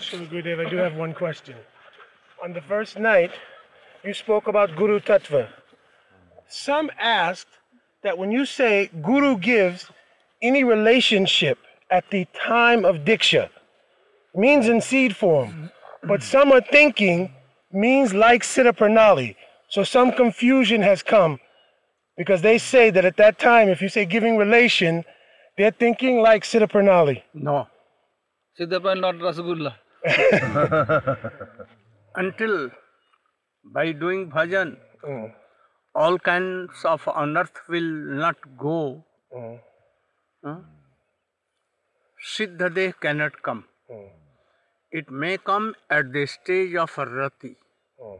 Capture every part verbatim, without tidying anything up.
So, Gurudev, I do have one question. On the first night, you spoke about Guru Tattva. Some asked that when you say Guru gives any relationship at the time of Diksha, means in seed form, but some are thinking means like Siddha Pranali. So some confusion has come because they say that at that time, if you say giving relation, they're thinking like Siddha Pranali. No. Siddha Pranali, not Rasgulla. Until by doing bhajan, Mm. all kinds of unearth will not go. Mm. Huh? Siddhadev cannot come. Mm. It may come at the stage of rati. Mm.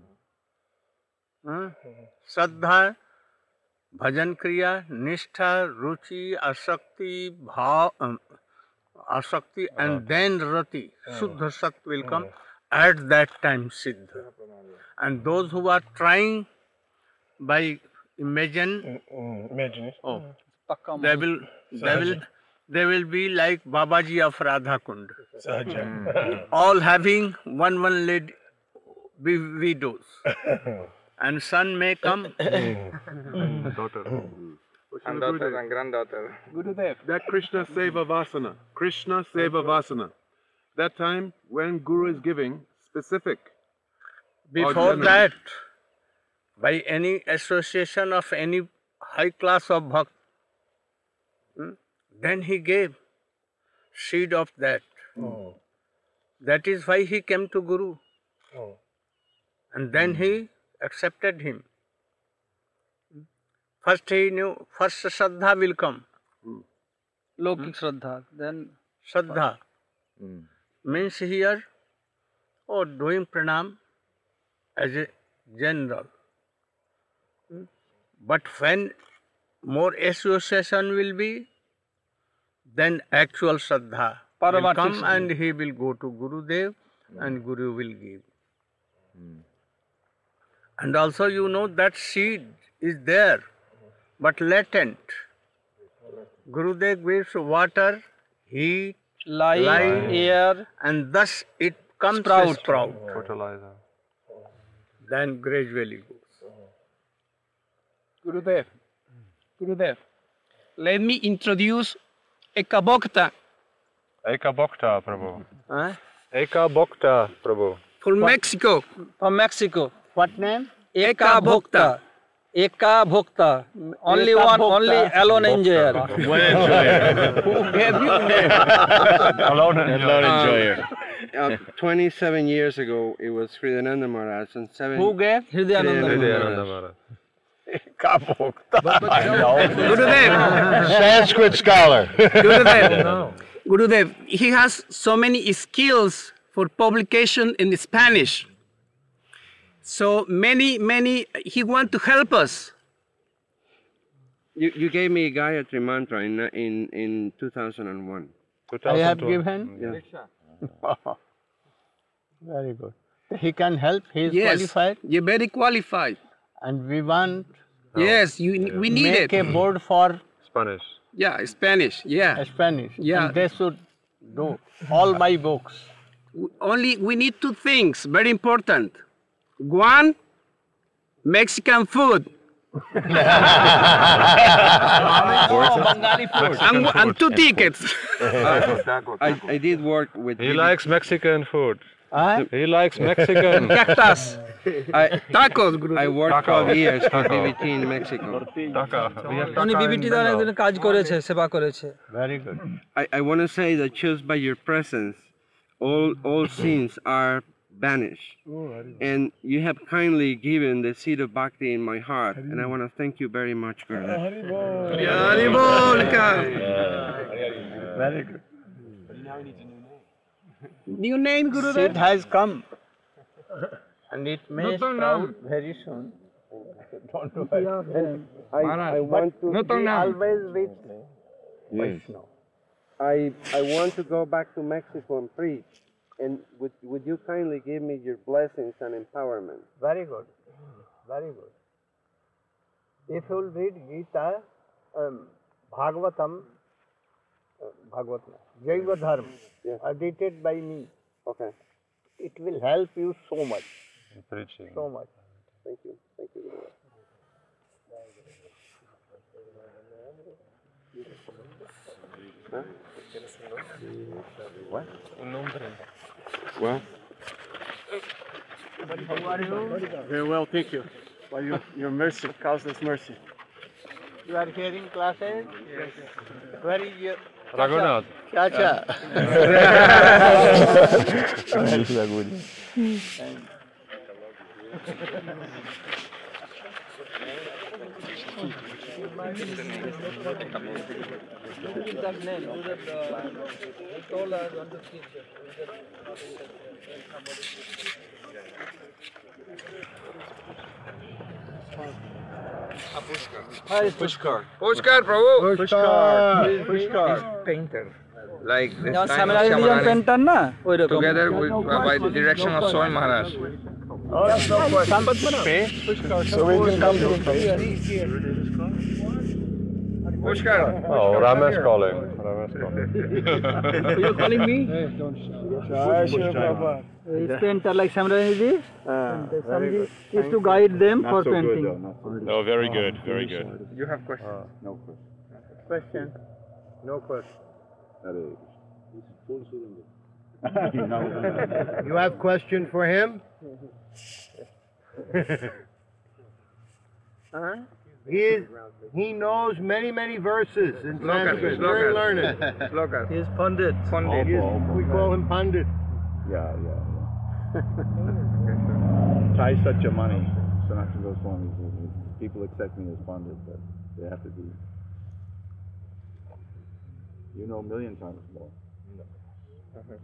Huh? Saddha, bhajan kriya, nishtha, ruchi, asakti, bhav, um, asakti, and then rati, Shuddha Sat will come. At that time, Siddha. And those who are trying by imagine, Mm. Imagine it. oh, Pakka they will, they will, they will be like Babaji of Radha Kund, Sahaja. all having one one lady widows, and son may come. Daughter. And daughter and granddaughter. Gurudev. That Krishna Seva Vasana. Krishna Seva Vasana. That time when Guru is giving specific. Before that, by any association of any high class of bhakt, hmm, then he gave seed of that. Oh. That is why he came to Guru. Oh. And then he accepted him. First he knew, first Shraddha will come. Lokik Shraddha. Then Shraddha means here, oh, doing pranam as a general. But when more association will be, then actual Shraddha will Paramaರ್ಥik come Shraddha. and he will go to Gurudev and Guru will give. And also you know that seed is there, but latent. Gurudev gives water, heat, light, light, air, and thus it comes Sprout. a sprout. Fertilizer. Then gradually goes. Gurudev, Gurudev, let me introduce Eka Bhakta. Eka Bhakta, Prabhu. Huh? Eka Bhakta, Prabhu. From Mexico. from Mexico. What name? Eka Bhokta. Eka Bhokta. Only Eka one, Bhokta. only alone enjoyer. Who gave you name? Alone enjoyer. Uh, twenty-seven years ago, it was Hridayananda Maharaj, and seven. Who gave? Hridayananda. Hridayananda Maharaj. Eka Bhakta. I know. Gurudev, Sanskrit scholar. Gurudev, Gurudev, he has so many skills for publication in Spanish. So many, many, he want to help us. You, you gave me Gayatri Mantra in, in, in two thousand one. I have given. Yeah. Very good. He can help. He is Yes, qualified, you're very qualified. and we want Yes, you, we need make it. a board for Spanish. Yeah, Spanish, yeah. Spanish. Yeah. And they should do all my books. Only we need two things, very important. One, Mexican food. and, and two tickets. I, I did work with. He likes Mexican food. Huh? He likes Mexican. Cactus. I, Tacos, Guru. I worked Taco. twelve years for B B T in Mexico. Taka. We have উনি taka in বিবিটি দ্বারা Bengal. একদিন কাজ করেছে, সেবা করেছে। Very good. I, I want to say that just by your presence, all all sins are banished. And you have kindly given the seed of bhakti in my heart, and I want to thank you very much, Guru. Haribol, ka. Very good. New name, Guru. Seed has come, and it may sprout very soon. Don't worry. I, I want to Be always with Vaishnava. I I want to go back to Mexico and preach. And would would you kindly give me your blessings and empowerment? Very good. Very good. If you will read Gita, um, Bhagavatam, uh, Bhagavatam, Jaiva Dharma, Yes. edited by me, Okay. It will help you so much, Preaching. so much. Thank you. Thank you. Gurudev. What? Well, very well, thank you. For your, your mercy, causeless mercy. You are hearing classes? Yes. Where is your... Raghunath. Chacha. Pushkar. Pushkar, Prabhu. Pushkar. Pushkar. Painter. Like this যেমন time of সামিলারি যেমন Shamarani, painter না ওই রকম together with uh, by the direction of Swami Maharaj. So we can come to Pushkar. Oh, Ramesh calling. Ramesh calling. you calling me Jai Shri Prabhupada. is painter like Samirani ji Samji is to guide them for painting. Oh, very good, very good. You have question? No question. No question. You have question for him? Huh? He is, he knows many, many verses in Slokas, Sanskrit. Very slokas. learned. Slokas. He is Pandit. Pandit. He is, we call him Pandit. Yeah, yeah, yeah. Thai such a money. Sanatana Goswami. People accept me as Pandit, but they have to be. You know, a million times more. Hare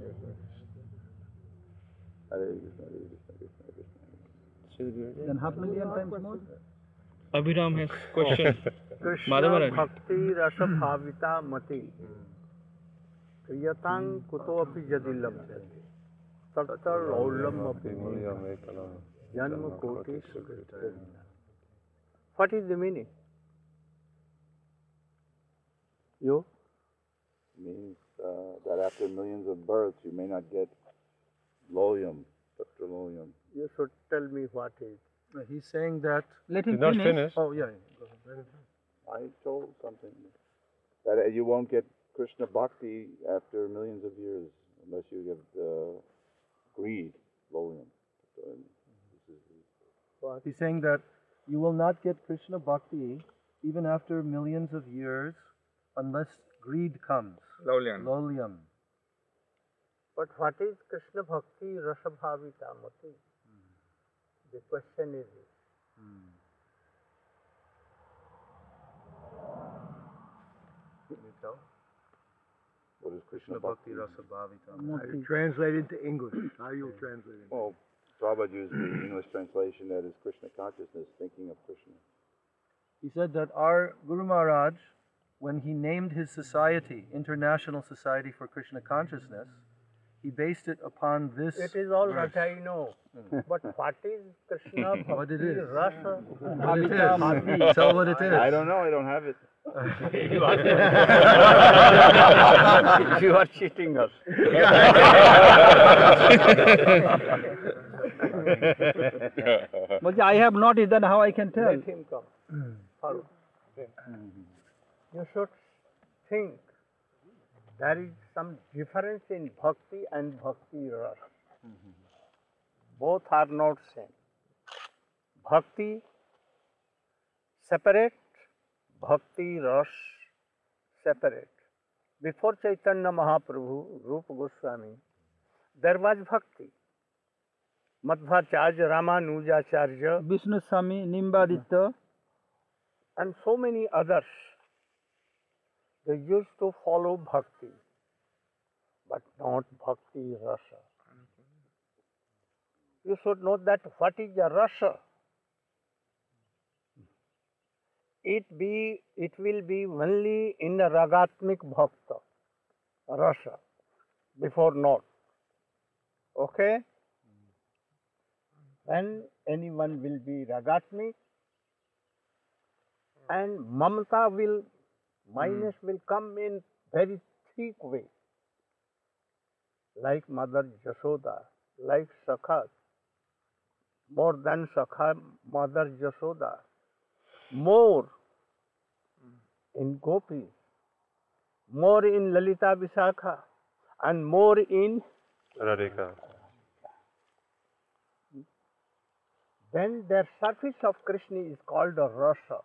Krishna, Hare Krishna, Krishna Krishna. Then half million times more. Abhiram has question. Krishna Madhav Maharaj. bhakti rasa bhavita mati kriyatang kuto api jadi labhyate tatta laulam api janma koti sukrita. What is the meaning? You? Means uh, that after millions of births, you may not get loyum, Doctor Loyum. You should tell me what is. He's saying that. Let him Did not finish. finish. Oh, yeah. Go ahead. I told something that uh, you won't get Krishna Bhakti after millions of years unless you get uh, greed, loyum. So, this is, He's saying that you will not get Krishna Bhakti even after millions of years unless greed comes. Lolian. Lolyam. But what is Krishna bhakti rasa bhavita mati? The question is this. what is Krishna Bhakti? I translate into English. How you translate it? Well, Prabhupada used the English translation that is Krishna consciousness, thinking of Krishna. He said that our Guru Maharaj, when he named his society, International Society for Krishna Consciousness, he based it upon this. It is all right, I know. But what is Krishna bhakti What it is. rasa? What it is. Tell what it is. I don't know, I don't have it. You are, you are cheating us. But I have not it, then how I can tell? Let him come. Follow. You should think there is some difference in bhakti and bhakti ras. Both are not same. Bhakti separate, bhakti ras separate. Before Chaitanya Mahaprabhu, Rupa Goswami, there was bhakti. Madhvacharya, Ramanujacharya, Vishnu Swami, Nimbaditya. and so many others. They used to follow bhakti, but not bhakti rasa. You should know that what is a rasa. It be it will be only in the ragatmik bhakta, rasa, before not. Okay? When anyone will be ragatmik, and mamata will, minus will come in very thick way. like Mother Yashoda, like Sakha, more than Sakha, Mother Yashoda, more in Gopis, more in Lalita Visakha, and more in Radhika. Then their surface of Krishna is called a rasa,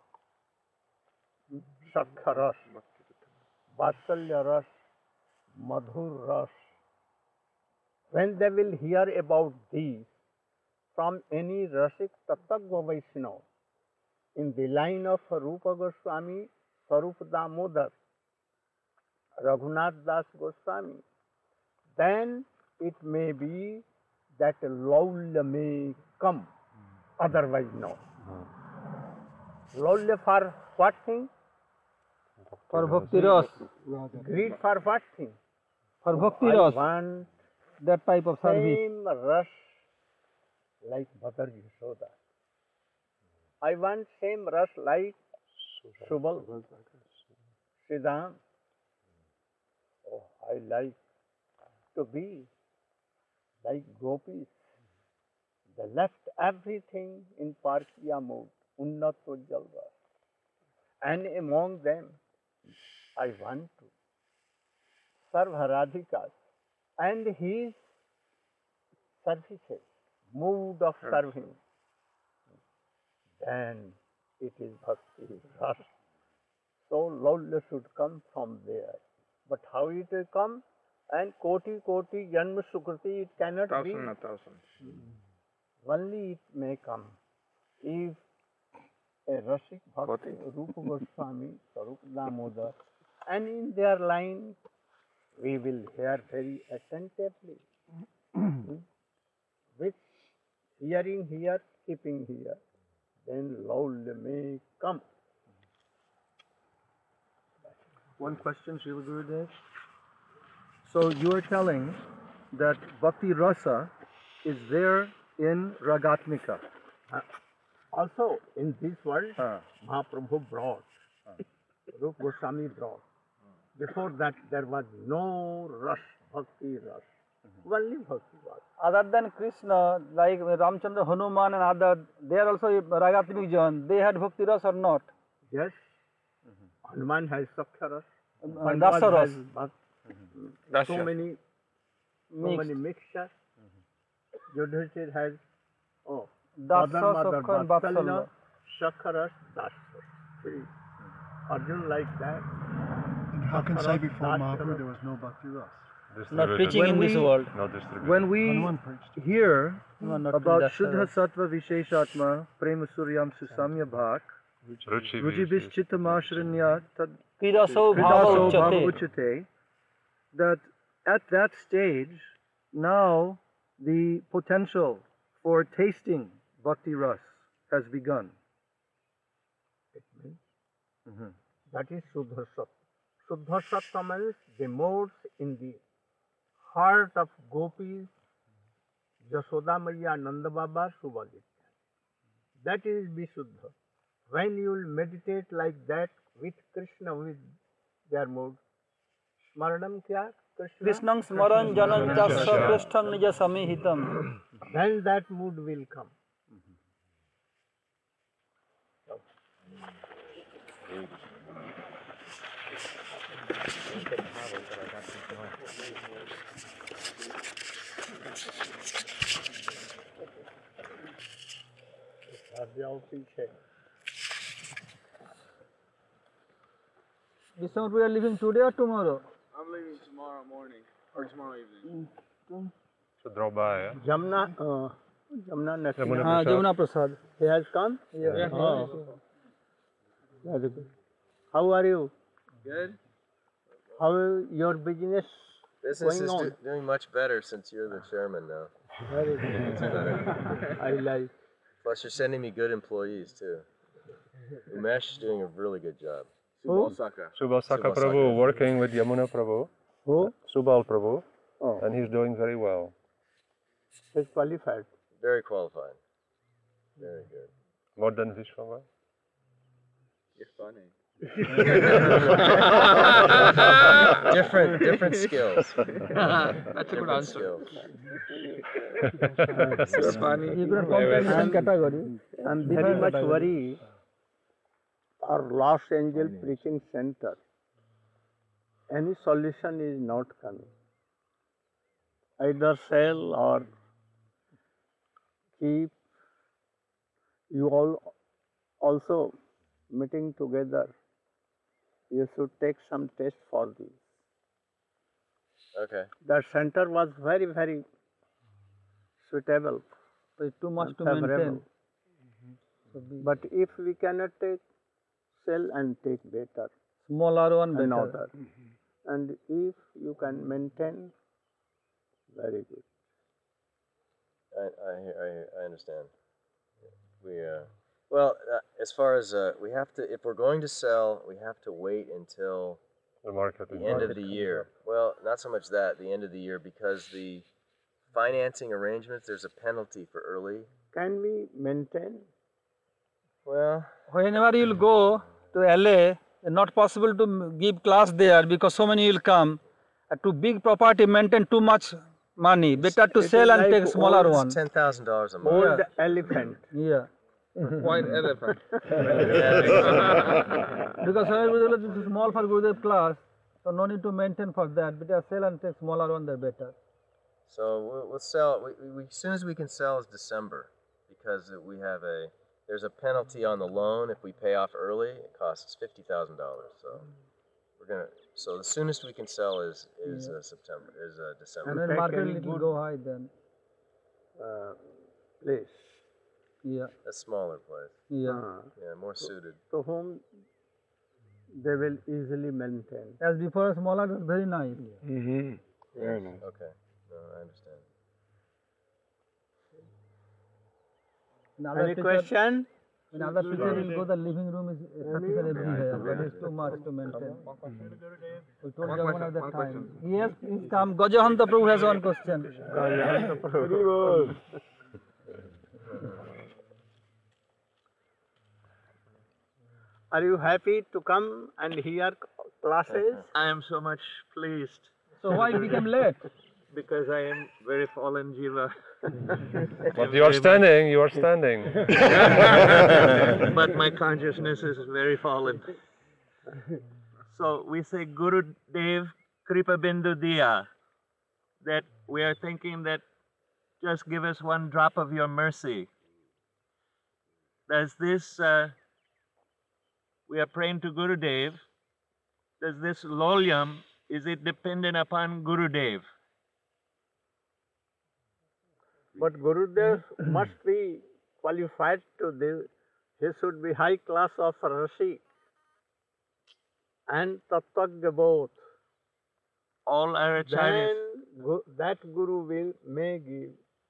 Sakha ras, Vatsalya ras, Madhur ras. When they will hear about these from any Rasik Tattva Vaishnava in the line of Rupa Goswami, Sarup Damodar, Raghunath Das Goswami, then it may be that Laulya may come, otherwise no. Laulya for what thing? For Bhakti Ras. Greed for what thing? For Bhakti I Ras. want that type of service. Same rush like Mother Yashoda. I want same rush like Subal, Siddham. Oh, I like to be like Gopis. They left everything in Parkiya mode, Unnat Jalva. And among them, I want to serve Radhikas and his services, mood of serving. Then it is Bhakti Ras. So Laulya should come from there. But how it will come? And Koti Koti Janma Sukriti, it cannot thousand, be. a thousand. Only it may come if a Rasik Bhakti, Rupa Goswami, Sarup Damodar, and in their line we will hear very attentively. With hearing here, keeping here, then Laulya may come. One question, Srila Gurudev. So you are telling that Bhakti Rasa is there in Ragatmika. Uh, also, in this world, uh. Mahaprabhu brought, Rupa Goswami brought. Before that, there was no Ras, Bhakti Ras. Mm-hmm. Only Bhakti Ras. Other than Krishna, like Ramchandra, Hanuman and other, they are also Ragatmik Jan. They had Bhakti Ras or not? Yes. Mm-hmm. Hanuman has Sakya Ras. Uh, Dasa Ras. Mm-hmm. So many, so mixed. many mixtures. Mm-hmm. Yudhishthir has, oh, Dasa, Mother, Mother, Sakha and Vatsalya, Sakya Ras, Dasa. Three. Arjun like that. How can say before Mahaprabhu there was no Bhakti Ras? Not preaching in we, this world. When we hear about Shuddha Sattva Visheshatma, Prema Suryam Susamya Bhak, Ruchibis Chittamashranya Tad Kridaso Bhava Bhava Uchate, that at that stage, now the potential for tasting Bhakti Ras has begun. It means mm-hmm. that is Shuddha Sattva. Shuddha Sattva means the modes in the heart of Gopis, Yashoda Maya, Nanda Baba, Subhaditya. That is Visuddha. When you will meditate like that with Krishna, with their mood, Smaranam kya? Krishna? Krishnam Smaran Janam Chasya Krishnam Nija Samihitam. Then that mood will come. Vishnu, we are leaving today or tomorrow? I'm leaving tomorrow morning or tomorrow evening. So drop by, yeah? Jamna, uh, Jamna Nasina. Jamuna, Jamuna Prasad. He has come? Yeah. yeah. Oh. Very good. How are you? Good. How is your business Business going is on? do, doing much better since you're the chairman now. Very good. It's better. I like. Plus, you're sending me good employees too. Umesh is doing a really good job. Who? Subal Saka. Subal Saka Prabhu, working with Yamuna Prabhu. Who? Subal Prabhu. Oh. And he's doing very well. He's qualified. Very qualified. Very good. More than Vishwava? You're funny. different, different skills. That's a good Different answer. skills. That's funny. You could compare different category. I'm very much worried. Our Los Angeles Preaching Center, any solution is not coming. Either sell or keep. You all also meeting together. You should take some test for this. Okay. The center was very, very suitable. So it's too much and to maintain. favorable. But if we cannot take, sell and take better. Smaller one than better. other. And if you can maintain, very good. I, I, I, I understand. We, uh, well, uh, as far as, uh, we have to, if we're going to sell, we have to wait until The market is the end of market the comes year. up. Well, not so much that, the end of the year, because the financing arrangements, there's a penalty for early. Can we maintain? Well, Whenever you'll go to L A, it's not possible to m- give class there because so many will come. Uh, to big property, maintain too much money. Better to It sell is and like take smaller it's one. ten thousand dollars a month. Old elephant. Yeah. White elephant. Because everybody will is small for Gurudev class, so no need to maintain for that. Better sell and take smaller one, they're better. So we'll, we'll sell, we, we, as soon as we can sell is December, because we have a, there's a penalty on the loan if we pay off early. It costs us fifty thousand dollars. So we're gonna, so the soonest we can sell is is uh, September, is uh, December. And then market little go high then. Uh, place. Yeah. A smaller place. Yeah. Uh, Yeah, more suited. to whom they will easily maintain. As before, smaller was very nice. Mm-hmm. Very Yes, nice. Okay, no, I understand. In other Any picture- question? In other picture, we'll go, the living room is sufficient everywhere, but it's too much to maintain. We told Jagan at that time. Yes, please come. Gajahanta Prabhu has one question. Are you happy to come and hear classes? I am so much pleased. So why you became late? Because I am very fallen jiva. But you are standing, you are standing. But my consciousness is very fallen. So we say Guru Dev Kripa Bindu Diya, that we are thinking that just give us one drop of your mercy. Does this, uh, we are praying to Guru Dev, does this lolyam, is it dependent upon Guru Dev? But Gurudev must be qualified to this. He should be high class of Rasi and Tattvagya both. All our Then acharyas, gu- that Guru will may give.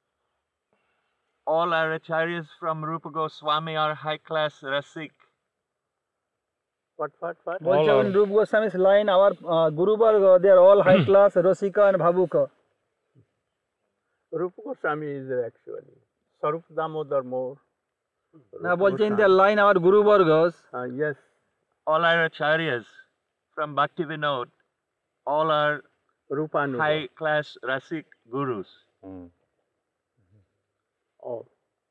all our acharyas from Rupa Goswami are high class rasik. What, what, what? বলছে in Rupa Goswami's line, our uh, Guru Varga, they are all high class, Rasika and Bhavuka. Rupa Goswami is actually Sarup Damodar more. না বলছে in their line, our Guru Vargas. Uh, yes. All our acharyas from Bhakti Vinod, all are Rupanuga. high class rasik gurus. Oh.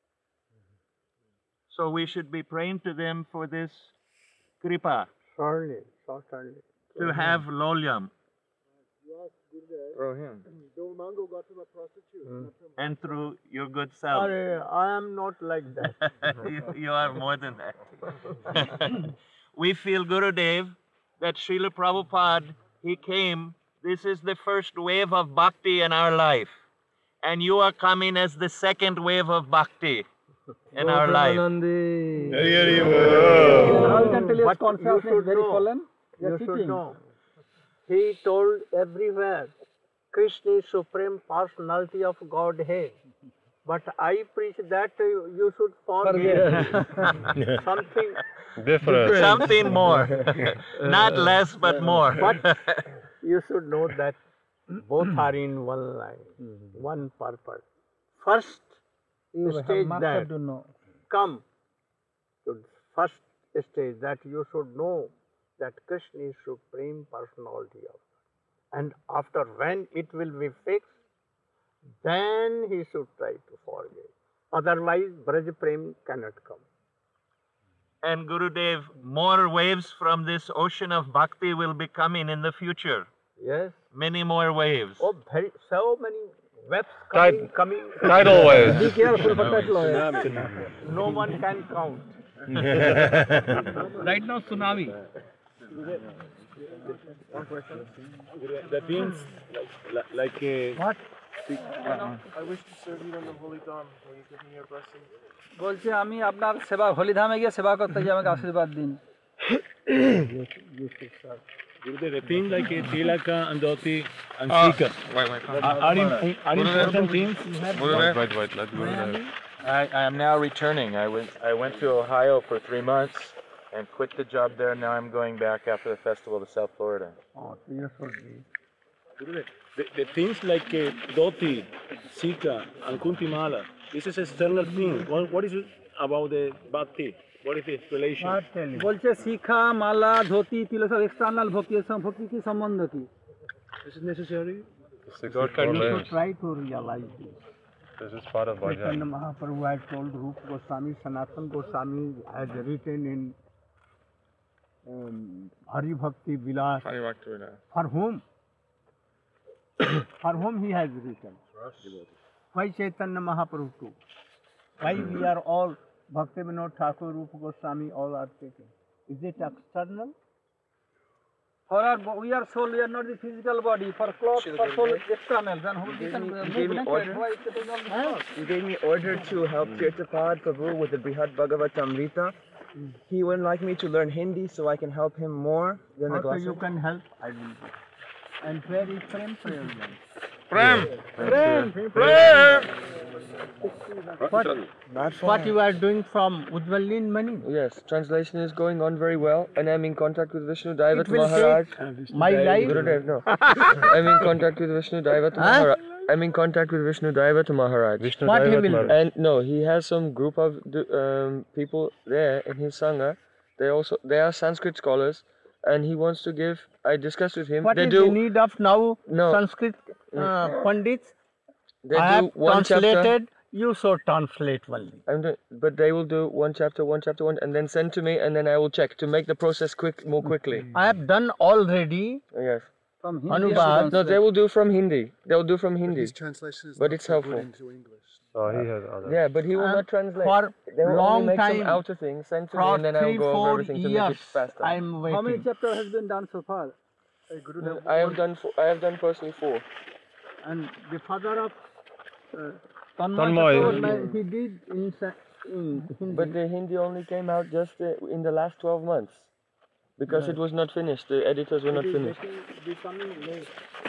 So we should be praying to them for this kripa, Certainly, certainly. to have lolyam. Through him. Mango got him a prostitute. And through your good self. Arre, I am not like that. you, you are more than that. We feel Gurudev, that Srila Prabhupada, he came, this is the first wave of bhakti in our life. And you are coming as the second wave of bhakti in our life. How you can tell his But you consciousness should is very know. fallen? You You are should cheating. know. He told everywhere, Krishna is supreme personality of Godhead. But I preach that uh, you should forget something Different. Something more. Not less, but more. But you should know that both are in one line, one purpose. First You have- stage must that have to know. come to first stage that you should know that Krishna is Supreme Personality of God. And after when it will be fixed, then he should try to forgive. Otherwise, Braj Prem cannot come. And Gurudev, more waves from this ocean of bhakti will be coming in the future. Yes. Many more waves. Oh, very, so many waves Tide- coming, coming. tidal waves. Be careful, but Tsunami. no one can count. Right now, tsunami. One question. That means like, like a... What? I wish to serve you on the Holy Dawn. Will you give me your blessing? বলছে আমি আপনার সেবা হলিধামে গিয়ে সেবা করতে গিয়ে আমাকে আশীর্বাদ দিন Gurudev, it means like a Tilaka and Dhoti and Ah, Sika. wait, wait. Are, are, im- are important things. Wait, wait, wait. Let Gurudev. I, I am now returning. I went I went to Ohio for three months and quit the job there. Now I'm going back after the festival to South Florida. Oh, yes, okay. Gurudev, the, the things like uh, Dhoti, Sika, and Kuntimala, this is external thing. What, what is it about the bhakti? What is the relation? বলছে শিখা মালা ধুতি তিলক সব external ভক্তি এর সঙ্গে ভক্তি কি সম্বন্ধ কি Is it necessary? sixty-four You limbs. should try to realize this. This is part of Chaitanya bhajan. Mahaprabhu had told Rupa Goswami, Sanatana Goswami had written in um, Hari Bhakti Vilas. For whom? For whom he has written? Why Chaitanya Mahaprabhu too? Why we are all Bhakti Vinod Thakur, Rupa Goswami, all are taken? Is it external? For our, we are soul, we are not the physical body. For clothes, for soul, it's external. Then who You can gave me- you move gave me naked? order? Why is it all the clothes? You gave me order to help Tirthapad Prabhu with the Brihad Bhagavatamrita. He would like me to learn Hindi so I can help him more than the Also glasses. you can help, I will do. And where is Prem Prem? Prem! Prem! Prem! What, Not what far. you are doing from Ujvalin Mani? Yes, translation is going on very well, and I'm in contact with Vishnu Daivat It will Maharaj. take my life. Gurudev, no. I'm in contact with Vishnu Daivat Huh? Maharaj. I'm in contact with Vishnu Daivat Maharaj. Vishnu What he Daivat will do? Maharaj. And no, he has some group of d- um, people there in his sangha. They also they are Sanskrit scholars, and he wants to give. I discussed with him. What they is do the need of now No. Sanskrit uh, Pandits? They I do have one translated, chapter. you should translate only. I'm doing, but they will do one chapter, one chapter, one, and then send to me, and then I will check to make the process quick, more quickly. I have done already. Yes. From Anubhav. No, they will do from Hindi. They will do from Hindi. His translation is But not it's so helpful. good into English. Oh, he has other. Yeah, but he will Uh, not translate. for they will long only make time, some outer things, send to me, for and then I will three, go over four everything to make years, it faster. I'm waiting. How many chapters has been done so far? I have done. Four, I have done personally four. And the father of uh, Tanmay Tanmay. Chakravarti, he did in, sa- in Hindi. But the Hindi only came out just uh, in the last twelve months because it was not finished. The editors were not It is finished. getting- becoming late.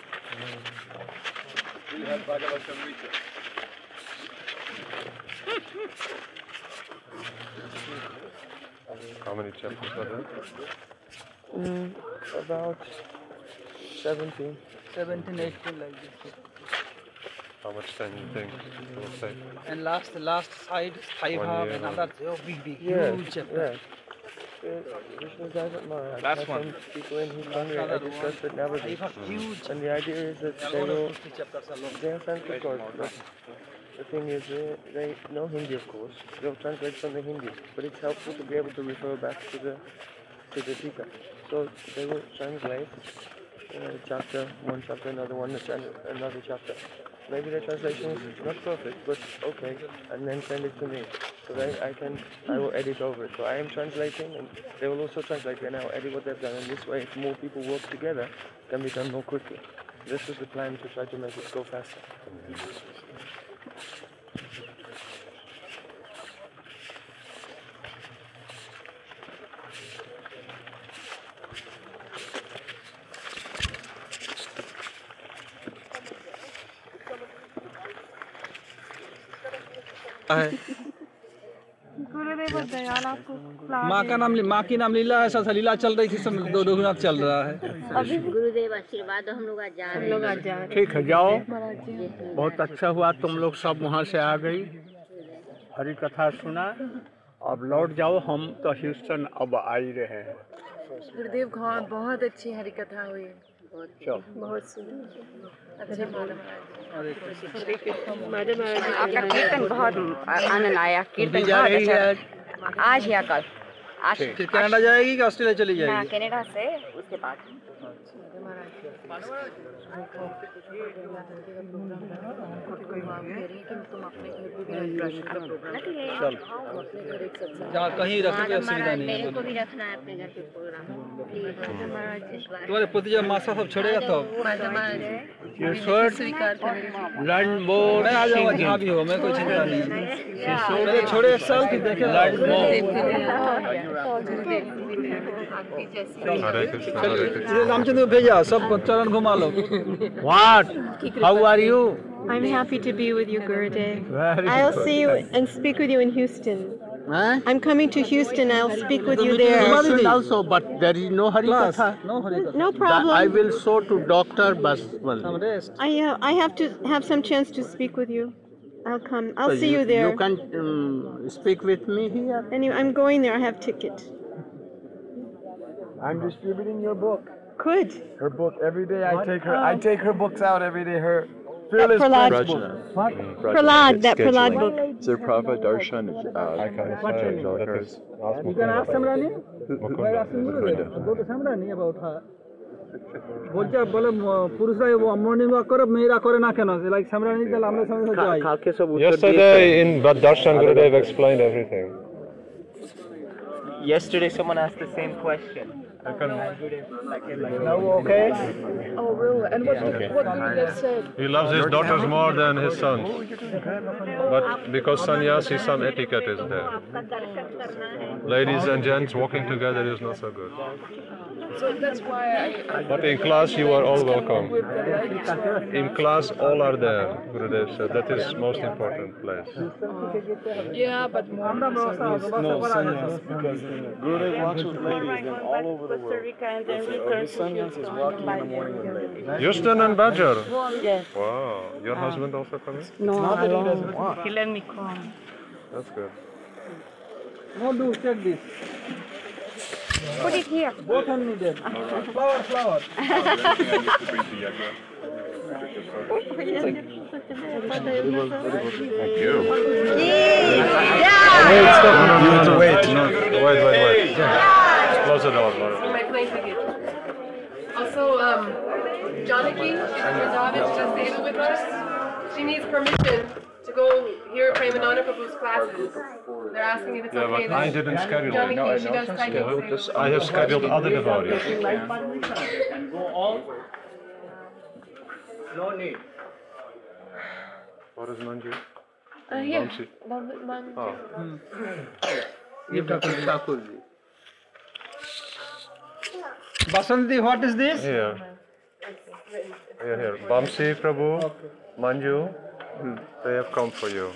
How many chapters are there? Mm, about seventeen. seventeen, eighteen like this. How much time do you think it will take? And last, the last side, five One half, year. and another oh, big, big, Yeah, huge chapter. yeah. Uh, Vishnu Daivat Maharaj Last has one. some people in his Last family. I another discussed one. it never Five half, huge. And the idea is that There are they more than will. fifty chapters alone. They are Sanskrit scholars, but the thing is, uh, they know Hindi, of course. They'll translate from the Hindi, but it's helpful to be able to refer back to the to the Tika. So they will translate uh, chapter one, chapter another one, another chapter. Maybe the translation is not perfect, but okay, and then send it to me, so that I can, I will edit over it. So I am translating, and they will also translate, and I'll edit what they've done. And this way, if more people work together, it can be done more quickly. This is the plan to try to make it go faster. गुरुदेव दयाल आपको माँ का नाम माँ की नाम लीला है, ऐसा लीला चल रही थी, सब दो रघुनाथ चल रहा है। अभी गुरुदेव आशीर्वाद हम लोग आज जा हम रहे लोग आज हैं। जा रहे हैं। ठीक है, जाओ। महाराज जी। बहुत अच्छा हुआ तुम लोग सब वहाँ से आ गई, हरी कथा सुना। अब लौट जाओ, हम तो ह्यूस्टन अब आ ही रहे हैं। गुरुदेव खान बहुत अच्छी हरि कथा हुई। चलो बहुत सुंदर। अच्छा माधव महाराज आपका कीर्तन बहुत आनंद आया। कीर्तन जा बहुत रही है अच्छा। आज? आज या कल। आज फिर कनाडा जाएगी कि ऑस्ट्रेलिया चली हाँ, जाएगी? कनाडा से उसके बाद। जहाँ कहीं रखने की महाराज असुविधा नहीं मेरे है। को भी रखना है अपने घर पे प्रोग्राम। प्लीज महाराज इस बार। तुम्हारे पति जब मासा सब छोड़ेगा तब You should learn more मैं आ जाऊंगा singing. जहाँ भी हो, मैं कोई चिंता नहीं है। You should पहले छोड़े एक साल फिर देखे learn more. ये रामचंद्र को भेजा सब चरण घुमा लो। What? How are you? I'm happy to be with you, Gurudev. Very I'll good. see you and speak with you in Houston. Huh? I'm coming to Houston. I'll speak with you there. Houston also, but there is no Harikatha. No Harikatha. No problem. I will show to Doctor Baswal. I uh, I have to have some chance to speak with you. I'll come. I'll So see you, there. You can um, speak with me here. Anyway, I'm going there. I have ticket. I'm distributing your book. Good. Her book every day. I take her. I Oh. take her books out every day. Her Fearless Prahlad. Prince book. What? Prahlad, that Prahlad book. Sir Prabhupada Darshan, uh, What's her name? Jalakar's You can ask Samrani. Mukunda. I ask him Go to Samrani about her. বলছে বলে পুরুষরা morning walk করে মেয়েরা করে না কেন like সামরানি তাহলে আমরা সামনে যাই Yesterday in Darshan, Gurudev explained everything. Yesterday, someone asked the same question. No, okay. Oh, really? And what Okay. what Gurudev said? He loves his daughters more than his sons. But because sannyasi, some etiquette is there. Ladies and gents walking together is not so good. So that's why I. I But in class, you are all welcome. with the legs. In class, all are there, Gurudev said. That is most important place. Yeah, but more. No, sannyas, because Gurudev walks with ladies then all over the world. So his sannyas is walking in the morning with ladies. Houston and Badger. Yes. Wow. Your husband also coming? No, not that he alone. doesn't want. He let me come. That's good. No, do check this. Put it here. Both are needed. Flower, flower. Thank you. Wait, stop. No, no, no, no. Wait, no. Wait, wait, wait. Close the door, Laura. My plane ticket. Also, um, Janaki, Razavich just stayed with us. She needs permission to go hear Premananda Prabhu's classes. They're asking if it's Yeah, okay. but I didn't schedule it. Janaki, she does typing. Yeah, I have scheduled other devotees. And go all. No need. What is Manju? Uh, here. Vamsi. One, one, Oh. Give Thakur Thakurji. Basanti, what is this? Here. Here, here. Bamsi Prabhu, Manju, they have come for you.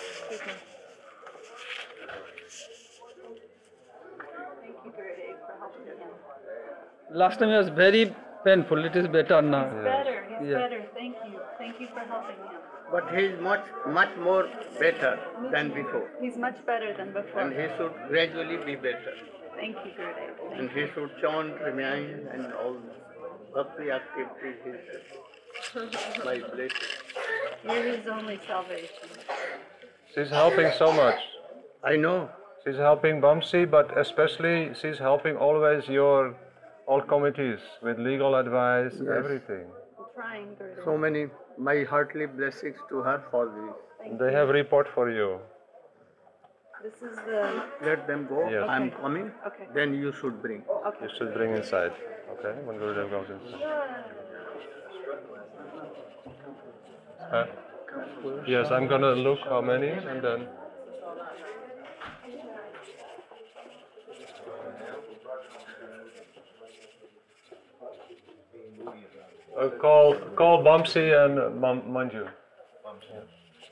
Last time it was very painful. It is better now. Better, he's Yeah. better. Thank you. Thank you for helping him. But he is much, much more better than before. He's much better than before. And he should gradually be better. Thank you, Gurudev. Thank And he should chant, remind, and all bhakti activities is my blessing. You're his only salvation. She's helping so much. I know. She's helping Bamsi, but especially she's helping always your all committees with legal advice, Yes. everything. I'm trying, Gurudev. So many, my heartily blessings to her for this. They have report for you. This is the. Let them go. Yes. I'm coming. Okay. Then you should bring. Okay. You should bring inside, okay? When Gurudev goes inside. Huh? Yes, I'm gonna look how many and then. Uh, call call Bamsi and Mam- Manju. Yeah.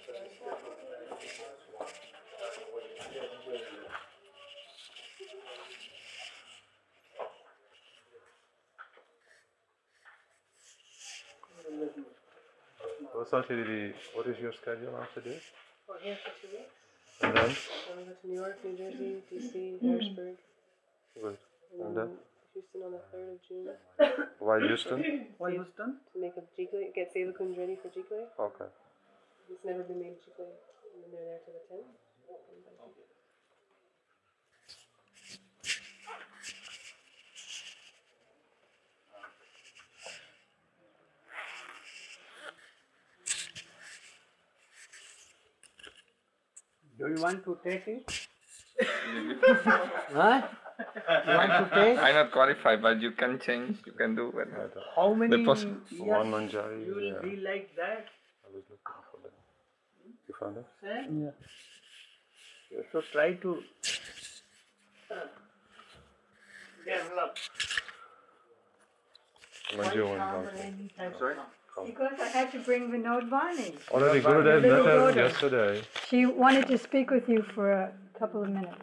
Vasanti Didi, what is your schedule after this? We're here for two weeks. And then? Then we go to New York, New Jersey, D C, Harrisburg. Good. And then? If Houston on the third of June. Why Houston? Why Houston? To make a jiggly, get Seva Kunj ready for jiggly. Okay. It's never been made jiggly, and then they're there till the tenth. Do you want to take it? Huh? You want to take? I'm not qualified, but you can change. You can do it. How many The poss- years One Manjari. you will Yeah. be like that? I was looking for that. You found it? Sir? Yeah. You should try to develop. Manju one. Sorry? Because I had to bring Vinod Vani. Already Gurudev Little met her daughter. yesterday. She wanted to speak with you for a couple of minutes.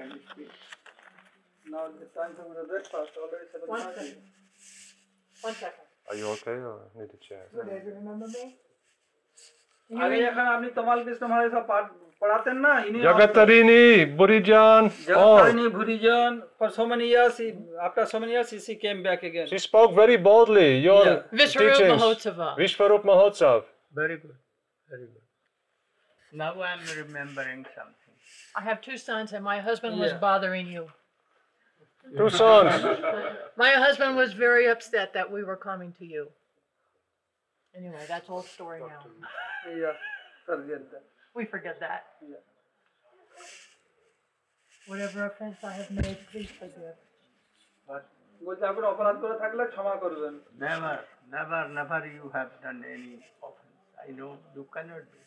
Now the time for the breakfast, already seven One thirty. second. One second. Are you okay or need a chair? Good, do you remember me? Do you आगे re- यखन आपने तमाल कृष्ण महाराज साहब पाठ पढ़ाते हैं ना इन्हीं Jagatarini, Burijan, all. Jagatarini Bhurijan, for so many years, he, after so many years, he, she came back again. She spoke very boldly. Your Yeah. Vishwarup teachings. Mahotsava. Vishwarup Mahotsav. Very good. Very good. Now I am remembering something. I have two sons, and my husband was Yeah. bothering you. Two sons. My husband was very upset that we were coming to you. Anyway, that's old story now. Yeah, forget that. We forget that. Yeah. Whatever offense I have made, please forgive. বলতে আপনি অপরাধ করে থাকলে ক্ষমা করবেন Never, never, never you have done any offense. I know you cannot do.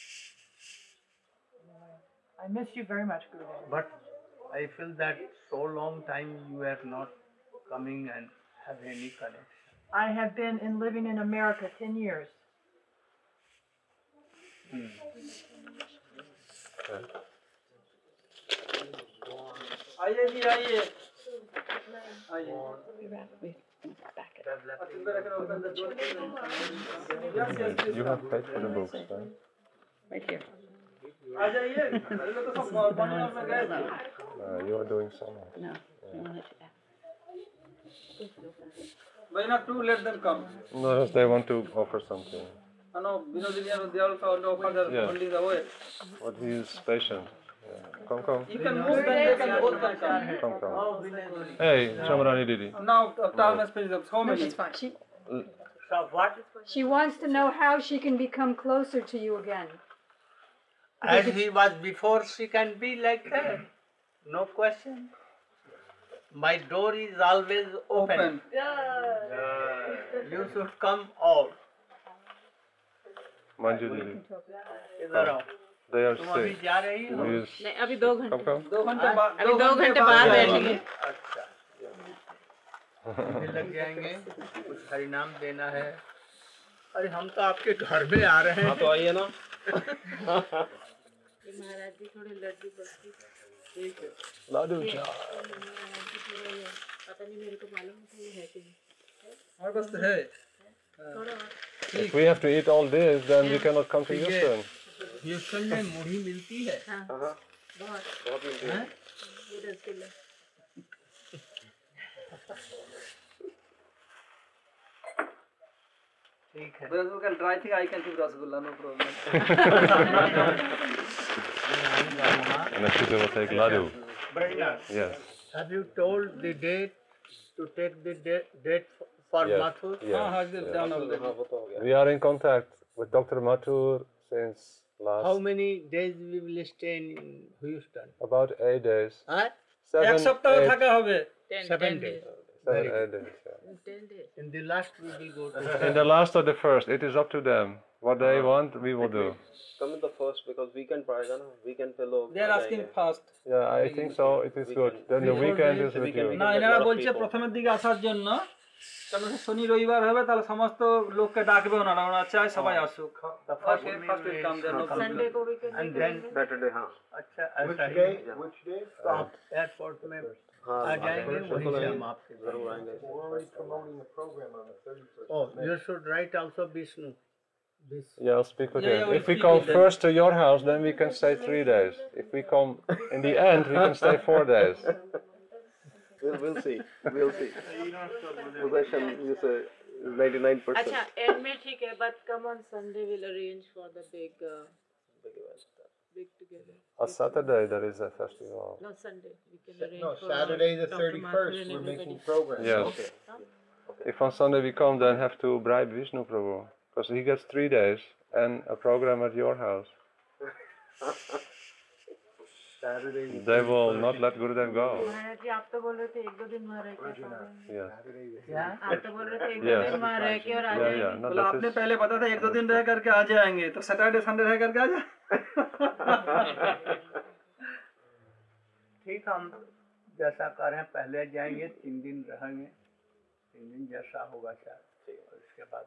I miss you very much, Gurudev. But I feel that so long time you are not coming and have any connection. I have been in living in America ten years. Hmm. आइए जी आइए आइए You have paid for the books, right? Right here. आ जाइए पहले तो सब पानी में गए थे Uh, you are doing something. No. Why not to let them come? No, they want to offer something. I know Vinodini and they also want to offer their Yeah. only the way. But he is patient. Yeah. Come, come. You can move them, they can both can come. Come, come. Hey, Chamrani Didi. Now time has finished up. How many? It's fine. She, So what? she wants to know how she can become closer to you again. As he was before, she can be like that. No question. My door is always open. Open. You should come all. Manju Didi. इधर आओ. They are तुम अभी sick. जा रही हो? He is- नहीं, अभी दो घंटे Come, come. दो घंटे बाद अभी दो घंटे बाद बैठेंगे. अच्छा. अभी लग जाएंगे. कुछ हरिनाम देना है. अरे हम तो आपके घर में आ रहे हैं. हाँ तो आइए ना. महाराज जी थोड़े लड्डू बर्फी. ठीक है. Ladu ये महाराज जी थोड़े पता नहीं मेरे को मालूम था ये है कि नहीं. हमारे पास तो है. थोड़ा If we have to eat all this, then we cannot come to ठीक है. Houston. ह्यूस्टन में मुढ़ी मिलती है. हाँ. बहुत. बहुत मिलती है. हैं? ये दस किलो. ठीक है. Whereas you can try thing, I can keep Rasgulla, no problem. And then Shita will take Ladu. Brenda, Yes. have you told the date to take the date, date for Yes. Mathur? Yes. हाँ हाँ just yes. down already. We are in contact with Doctor Mathur since last How many days we will stay in Houston? about eight days. Huh? Seven, এক সপ্তাহ eight, থাকা হবে. Seven days. seven, Very eight days. Yeah. ten days. In the last we will go to. In the last or the first, it is up to them. What they want, we will do. Come in the first because weekend payega na. Weekend pe log. They are asking fast. Yeah, I think so. It is good. Then the weekend is with you. না এনারা বলছে প্রথমের দিকে আসার জন্য কারণ শনি রবিবার হবে তাহলে সমস্ত লোককে ডাকবে ওনারা ওনারা চায় সবাই আসুক first first will come there no Sunday को भी कर And then Saturday हाँ. अच्छा ऐसा ही Which day? तो आप एयरपोर्ट में आ जाएंगे वहीं से हम आपके जरूर आएंगे. We're already promoting a program on the thirty-first. Oh, you should write also Vishnu. This. Yeah, I'll speak with Yeah, him. yeah, we'll If we speak come with them. first to your house, then we can stay three days. If we come in the end, we can stay four days. We'll, we'll see. We'll see. Possession is a ninety-nine percent. अच्छा end में ठीक है, but come on Sunday we'll arrange for the big uh, big together. On Saturday there is a festival. No, Sunday we can arrange No, for Saturday the Doctor Martin thirty-first, and we're everybody. making progress. Yes. Okay. If on Sunday we come, then have to bribe Vishnu Prabhu, because he gets three days and a program at your house. Saturday. They will not let Gurudev go. महाराज जी आप तो बोल रहे थे एक दो दिन वहाँ रह के Yes. क्या आप तो बोल रहे थे एक दो Yes. दिन वहाँ रह के और आ Yeah, yeah. जाएंगे No, बोला that आपने is, पहले पता था एक दो दिन रह करके आ जाएंगे, तो सैटरडे संडे रह करके आ जाए। ठीक, हम जैसा करें पहले जाएंगे, तीन दिन रहेंगे, तीन दिन जैसा होगा शायद, और इसके बाद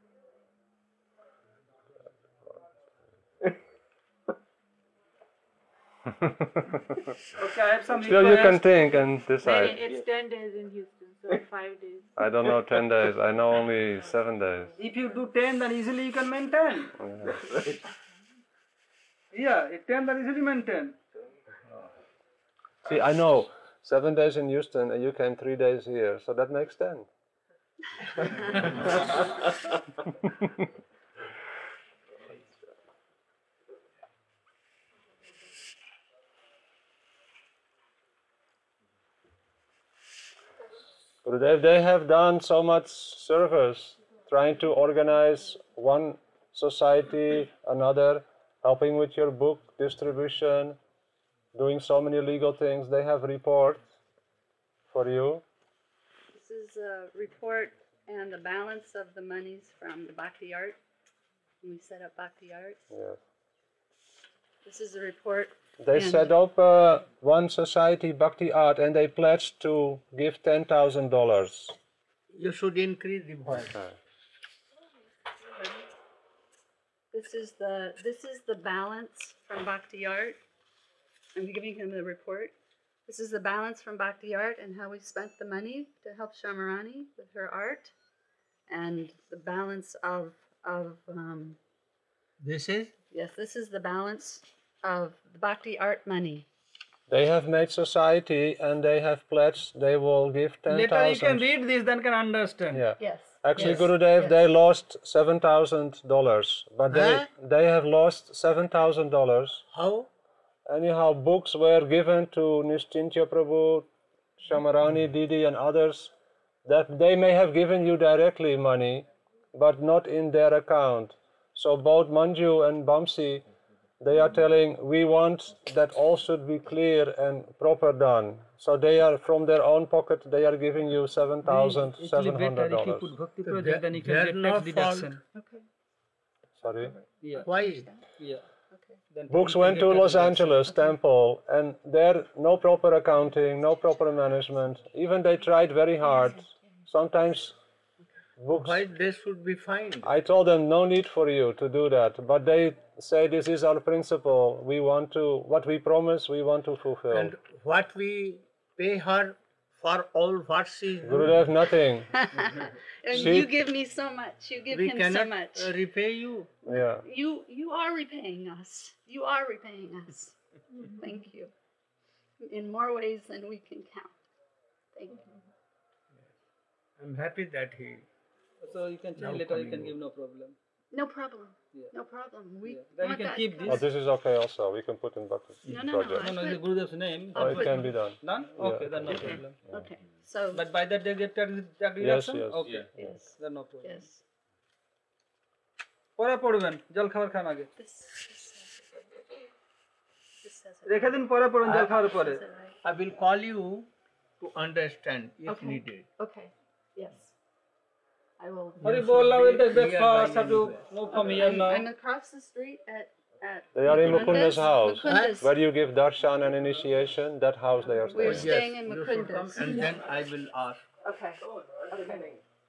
Okay, I have some still you can request. think and नहीं, decide. it's ten days in Houston, so five days. I don't know ten days, I know only seven days. If you do ten, then easily you can maintain. Yeah, if ten, then easily maintain. See, I know seven days in Houston and you came three days here, so that makes ten. Gurudev, they have done so much service, trying to organize one society, another, helping with your book distribution, doing so many legal things. They have report for you. This is a report and the balance of the monies from the Bhakti Art. We set up Bhakti Art. Yes. This is a report. They and set up uh, one society, Bhakti Art, and they pledged to give ten thousand dollars. you should increase the voice. This is the this is the balance from Bhakti Art. I'm giving him the report. This is the balance from Bhakti Art and how we spent the money to help Shamarani with her art, and the balance of of um, This is? yes, this is the balance of the Bhakti Art money. They have made society and they have pledged they will give ten thousand. Later you can read this, then can understand. Yeah. Yes. Actually, yes, Gurudev, yes. they lost seven thousand dollars, but they Huh? they have lost seven thousand dollars. How? Anyhow, books were given to Nishchintya Prabhu, Shamarani Didi, and others that they may have given you directly money, but not in their account. So both Manju and Bamsi, they are telling we want that all should be clear and proper done. So they are from their own pocket. They are giving you seven thousand seven hundred Actually better if you dollars. put Bhakti So project, then you can they're get not tax deduction. Okay. Sorry. Yeah. Why? Yeah. Then Books you went get to tax Los deduction. Angeles temple, and there no proper accounting, no proper management. Even they tried very hard. Sometimes books. Why they should be fined? I told them no need for you to do that, but they say this is our principle. We want to what we promise, we want to fulfill. And what we pay her for all what she is doing. Gurudev, nothing. And She- you give me so much. You give We him cannot so much. uh, repay you. Yeah. You you are repaying us. You are repaying us. Thank you. In more ways than we can count. Thank you. I'm happy that he. So you can Now change later, you coming can over. give no problem. No problem. Yeah. No problem. We Yeah. Then you want can that. keep Oh, this. this is okay also. We can put in bucket No, no, no, project. No, no, I the put- Gurudev's name. Oh, it put- can be done. Done? Yeah. Okay, then no problem. Okay. So But by that they get tax tax Yes, deduction? yes. Okay. yes. Then no problem. Yes. পরে পড়বেন জল খাবার খান আগে This this says it. রেখে দিন পরে পড়ুন জল খাওয়ার পরে Says it right. I will call you to understand if Okay. needed. Okay. Yes. I will. Hari You ball should now be we'll take nearby breakfast have to anywhere. move from here I'm, now. I'm across the street at at. They are in Mukunda's house, Mukunda's. where you give darshan and initiation. That house they are We're staying. staying in You should come Mukunda's. and then I will ask. Okay. Okay.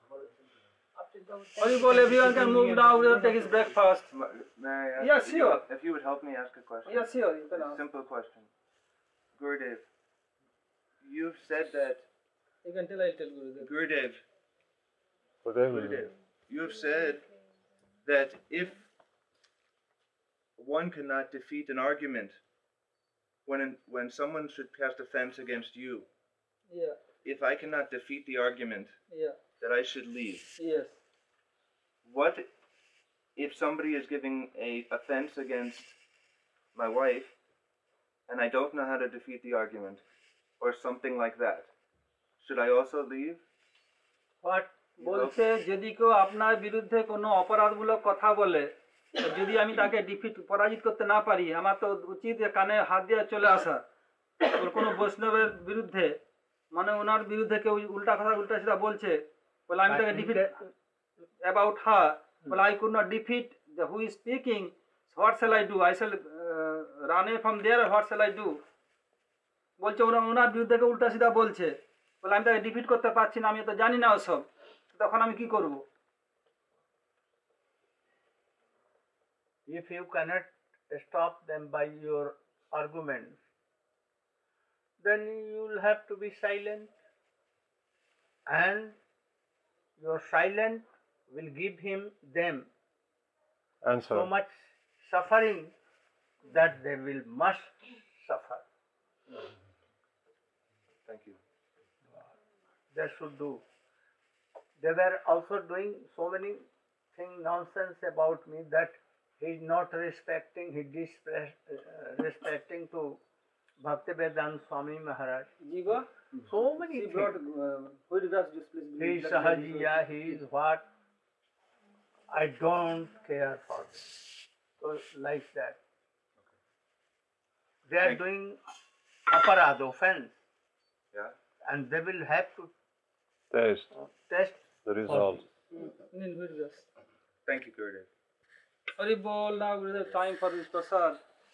Hori bol everyone can move now we'll take his breakfast. May I ask Yes, if you- sure. If you would help me ask a question. Yes, sure, you can A ask. simple question. Gurudev, you've said that You can tell I'll tell Gurudev. Gurudev, Gurudev. Gurudev, you have said that if one cannot defeat an argument when an, when someone should cast offense against you, Yeah. if I cannot defeat the argument Yeah. that I should leave, Yes. what if somebody is giving a offense against my wife and I don't know how to defeat the argument or something like that? Should I also leave? What বলছে যদি কেউ আপনার বিরুদ্ধে কোনো অপরাধমূলক কথা বলে যদি আমি তাকে ডিফিট পরাজিত করতে না পারি আমার তো উচিত কানে হাত দিয়ে চলে আসা ওর কোনো বৈষ্ণবের বিরুদ্ধে মানে ওনার বিরুদ্ধে কেউ উল্টা কথা উল্টা সিধা বলছে বলে আমি তাকে ডিফিট অ্যাবাউট হার বলে I could not defeat the who is speaking what shall I do I shall run a from there what shall I do বলছে ওরা ওনার বিরুদ্ধে কেউ উল্টা সিধা বলছে বলে আমি তাকে ডিফিট করতে পারছি না আমি তো জানি না ওসব তখন আমি কি করব? If you cannot stop them by your arguments, then you will have to be silent, and your silence will give him them Answer. so much suffering that they will must suffer. Thank you. They should do. They were also doing so many thing nonsense about me that he is not respecting, he disrespecting uh, to Bhaktivedanta Swami Maharaj. Jiva? So many She things. brought uh, photographs, just please. He is Sahajiya, he is what? I don't care for this. So like that. They are doing aparad, offense. Yeah. And they will have to Test test the result. Thank you, Gurudev. Hari Bol, now we have time for this prasad.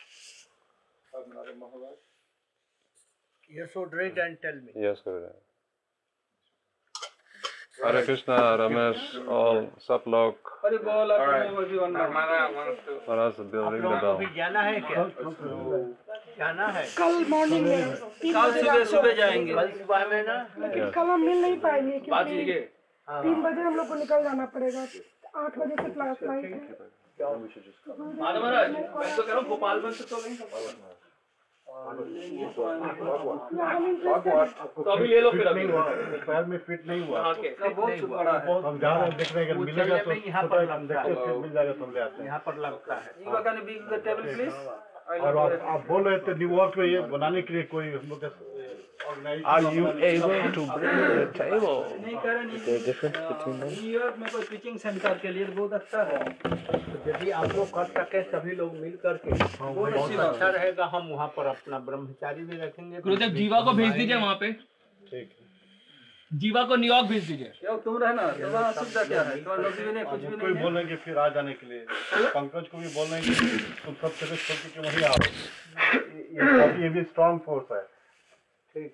You should read and tell me. Yes, Gurudev. Hare Krishna, Ramesh, all Saplok. Hari Bol, All right. everyone. Narmada wants to. Maharaj, the bell, ring the bell. अभी जाना है क्या? जाना है? कल morning में कल सुबह सुबह जाएंगे। कल सुबह में ना? लेकिन कल हम मिल नहीं पाएंगे बाजी क्योंकि के। तीन बजे हम लोग को निकल जाना पड़ेगा आठ बजे से क्लास फ्लाइट है माधव महाराज मैं तो कह रहा हूँ गोपालगंज से तो नहीं तो अभी ले लो फिर अभी पैर में फिट नहीं हुआ हाँ के बहुत बड़ा है हम जा रहे हैं देखने अगर मिलेगा तो यहाँ पर लगता है फिट मिल जाएगा तो हम ले आते हैं यहाँ पर लगता है You can be the table please. और आप आप बोल रहे थे न्यूयॉर्क में ये बनाने के लिए कोई हम लोग Are you able to bring the table? नहीं कह रहे Is there a difference between them? New York में कोई टीचिंग सेंटर के लिए बहुत अच्छा है यदि आप लोग कर सके सभी लोग मिल करके बहुत अच्छा रहेगा हम वहाँ पर अपना ब्रह्मचारी भी रखेंगे गुरुदेव जीवा को भेज दीजिए वहाँ पे ठीक जीवा को न्यूयॉर्क भेज दीजिए क्यों तुम रहना तो वहाँ सुविधा क्या है तो लोग भी नहीं कुछ भी उनको नहीं भी बोल रहे हैं कि फिर आ जाने के लिए पंकज को भी बोल रहे हैं कि तुम सब जगह छोड़ के वहीं आओ ये काफी भी स्ट्रांग फोर्स है ठीक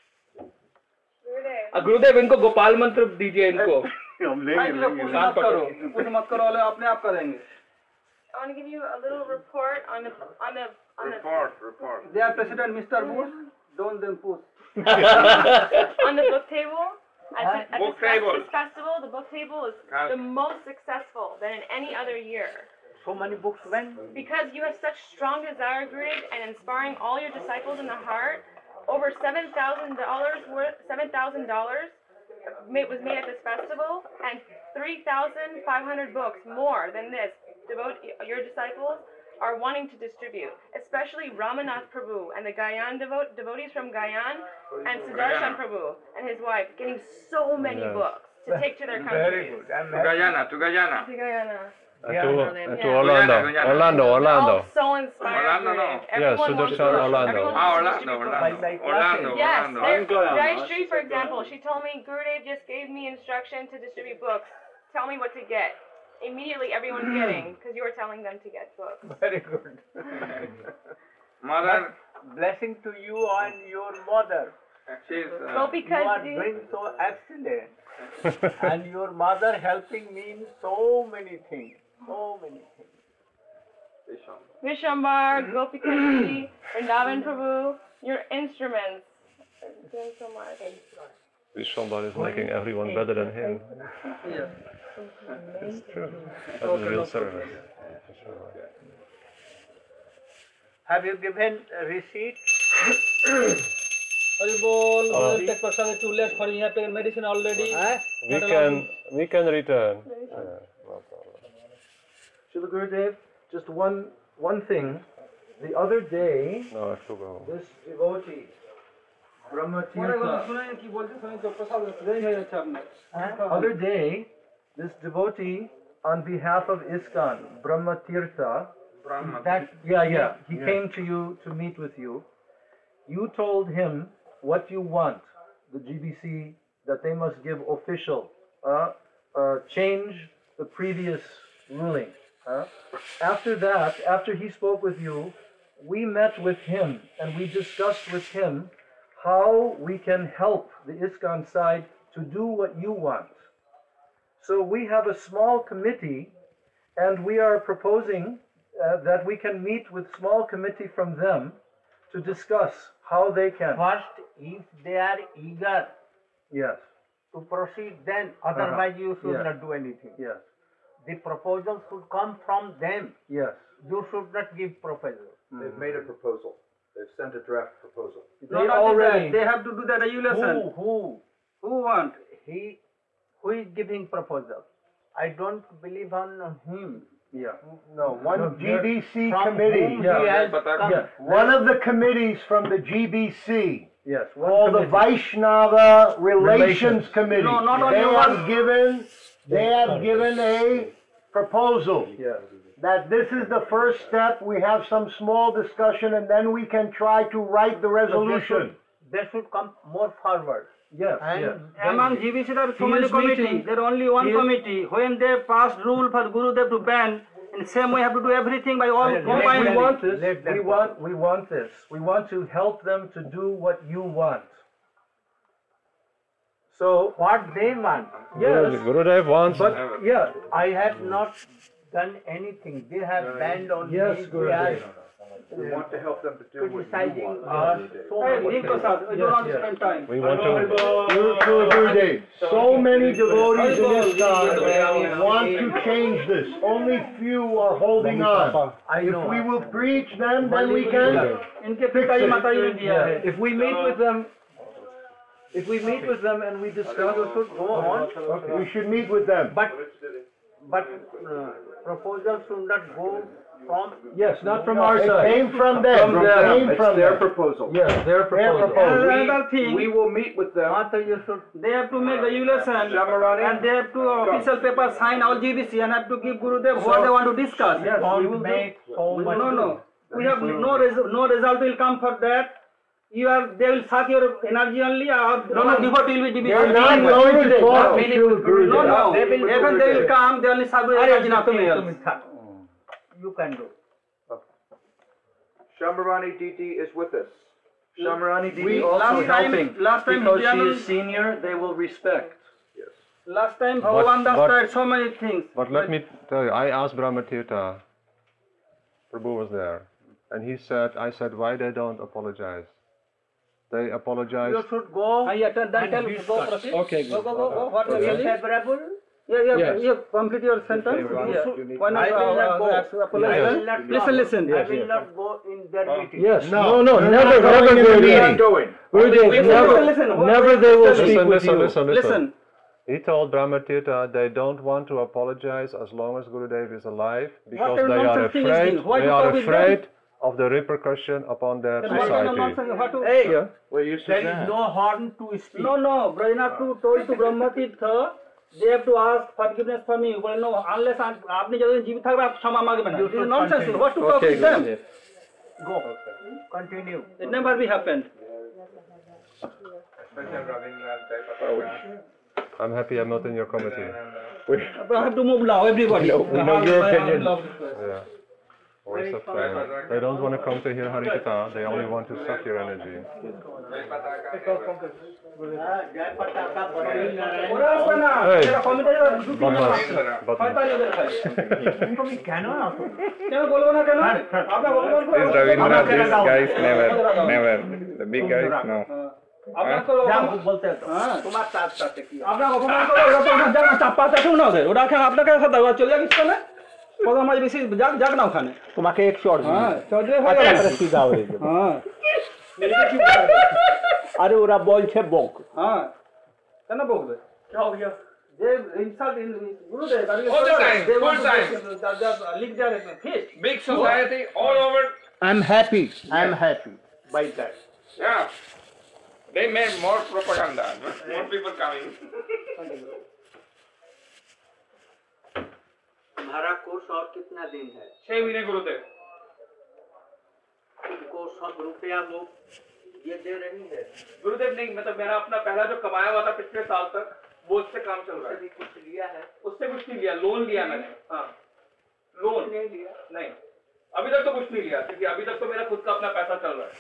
गुरुदेव इनको गोपाल मंत्र दीजिए इनको हम लेंगे कुछ मत करो कुछ मत करो वाले अपने आप करेंगे I want to give you a little report on the on the on the Report, report. They are President Mister Bush, don't them push. on the book table. At, the, at Book this, fe- table. this festival, the book table is the most successful than in any other year. so many books when Because you have such strong desire grid and inspiring all your disciples in the heart, over seven thousand dollars worth, seven thousand dollars was made at this festival, and three thousand five hundred books more than this. Devote your disciples are wanting to distribute, especially Ramanath Prabhu and the Gayan devote, devotees from Gayan and Sudarshan Prabhu and his wife getting so many Yes. books to take to their very countries. good I'm To Guyana, to Guyana. To Guyana. And Yeah. to, Yeah. and to Orlando. Guyana. Orlando, Orlando. All so inspired. Orlando, no. Everyone Yes, wants Sudarshan, to- Orlando. everyone Ah, wants to Orlando, distribute Orlando. Like- like Orlando, Yes, Orlando. there- Jayashree, for example, she told me Gurudev just gave me instruction to distribute books. Tell me what to get. Immediately, everyone's getting because you were telling them to get books. very good Mother, blessing to you and your mother she's. Well, Uh, you because are the- doing so excellent and your mother helping me in so many things so many things Vishambar, Gopikaji, Vrindavan Prabhu, your instruments. You're doing so much. Vishwambar is making everyone better than him. Yeah. It's true. That is real service. have you given a receipt Hari bol. We'll take prasad. Too late for you have taken medicine already. We can we can return. Yeah, no problem. Srila Gurudev, just one one thing. The other day, No, I have to go. this devotee, Brahma Tirtha, other day, this devotee on behalf of ISKCON, Brahma Tirtha, Brahma that, yeah, yeah, he Yeah. came to you to meet with you. You told him what you want, the G B C, that they must give official, uh, uh, change the previous ruling. Uh. After that, after he spoke with you, we met with him and we discussed with him how we can help the ISKCON side to do what you want. So we have a small committee and we are proposing uh, that we can meet with small committee from them to discuss how they can. First, if they are eager Yes. to proceed, then otherwise you should Yeah. not do anything. Yes. The proposal should come from them. Yes. You should not give proposal. They've made a proposal. They've sent a draft proposal. No, not already. They have to do the regulation. Who? Who? Who want? He. Who is giving proposal? I don't believe on him. Yeah. No, one No, G B C from committee. whom he has come. Yeah. One of the committees from the G B C. Yes. Called the Vaishnava Relations, Relations. Committee. No, not only they one. have given. They have given a proposal. Yes. That this is the first step. We have some small discussion, and then we can try to write the resolution. They should come more forward. Yes. And yes. Among G B C there are so He many is committees. meeting- There are only one he is- committee. When they passed rule for Gurudev to ban, in the same way have to do everything by all We combined. want this. We want. We want this. We want to help them to do what you want. So what they want. Yes. Gurudev wants. But yeah, I have not done anything. They have banned on Yes, me. They Gurudev. are We want to help them to do what you criticizing want. us so Hey, much. Deep Prasad, we don't want to spend time. We want to. Gurudev, so many devotees in this time want to change this. Only few are holding on. If we will preach them, then we can इनके fix पिताजी माताजी ने it. दिया है. if we meet with them, if we meet with them and we discuss, You should go on. We should meet with them. But but uh, proposal should not go from. yes, not from No, our it side. came from them. From It them. came It's from their them. proposal. Yes, their Their proposal. proposal. And another thing, We will meet with them. After you should. they have to make regulation and they have to official paper sign all G B C and have to give Gurudev what they want to discuss. Yes, we will Don't do. make so much. No, no. We have no res- no result will come for that. You are they will suck your energy only or no no devotee will be D B C. They're not going to talk to you, No, Gurudev. no. They will Even they will come, they only suck your energy, nothing else. You can do. Shamarani Diti is with us. Shamarani Didi We- also last time- helping last time because she Nityanand- is senior. They will respect. Last time Bhagavan Das but- tried so many things. But let me tell you, I asked Brahmatirtha. Prabhu was there, and he said, "I said, why they don't apologize? They apologize." You should go. Ah, yeah, tell, then tell, and go, proceed. Okay, Go, go, go, go. What are you Is telling? favorable? Yeah, yeah, Yes. yeah. Complete your sentence. Yeah. Why not? I will not uh, go. uh, apologize? I will not Listen, come. listen. I will not go in their meeting. Yes. No, No, no, they're never, not never, going in the Gurudev. meeting. Going. Gurudev, Listen, never, listen, listen. What- never they will Listen, speak with listen, you. listen, listen. Listen. He told Brahmatirtha they don't want to apologize as long as Gurudev is alive because kind of they are nonsense thing is afraid. this? Why They you are talk with them? afraid of the repercussion upon their Then what kind of society. nonsense? What to- Hey, Yeah. there is no harm to speak. No, no. Brajnath to told to Brahmatirtha, they have to ask forgiveness for me. Well, no, unless I- আপনি যতদিন জীবিত থাকবে up ক্ষমা মাগবেন না. This is nonsense. What to talk with them? Go. Continue. It never be happened. I'm happy I'm not in your committee. We have to move now, everybody. We know- we know your opinion. Yeah. Yeah. Waste of time. They don't want to come to hear Harikatha, they only want to suck your energy. ওরা আসবে না। Hey. এরা committee দু তিন জন Badmash, আসবে। badmash. শয়তানি ওদের খায়। তুমি কেন আসো? কেন বলবো না কেন? আপনার ভগবান করে- This Ravindra, these guys never, never. The big guys, no. আপনার তো যা অপমান- বলতে তো। হ্যাঁ। তোমার তার সাথে কি? আপনার অপমান করে ওরা তো ওখানে যাক না, চাপ পাঁচ আছে না ওদের। ওরা এখানে আপনাকে সাথে ওরা চলে যাক স্কুলে। প্রথম মাঝে বেশি যাক যাক না ওখানে। তোমাকে এক শট হ্যাঁ, চলে হয়ে গেল। সিধা হয়ে যাবে। হ্যাঁ। আরে ওরা বলছে বক হ্যাঁ কেন বকবে क्या हो गया they insult in Gurudev All the time, full time. लिख दिया रहते हैं फिर big society all over I'm happy I'm happy by that yeah they made more propaganda more people coming तुम्हारा कोर्स और कितना दिन है छह महीने गुरुदेव तुमको सब रुपया वो ये दे रही है गुरुदेव नहीं मतलब मेरा अपना पहला जो कमाया हुआ था पिछले साल तक वो उससे काम चल रहा है भी कुछ लिया है उससे कुछ नहीं लिया लोन लिया मैंने हाँ लोन नहीं लिया नहीं अभी तक तो कुछ नहीं लिया क्योंकि अभी तक तो मेरा खुद का अपना पैसा चल रहा है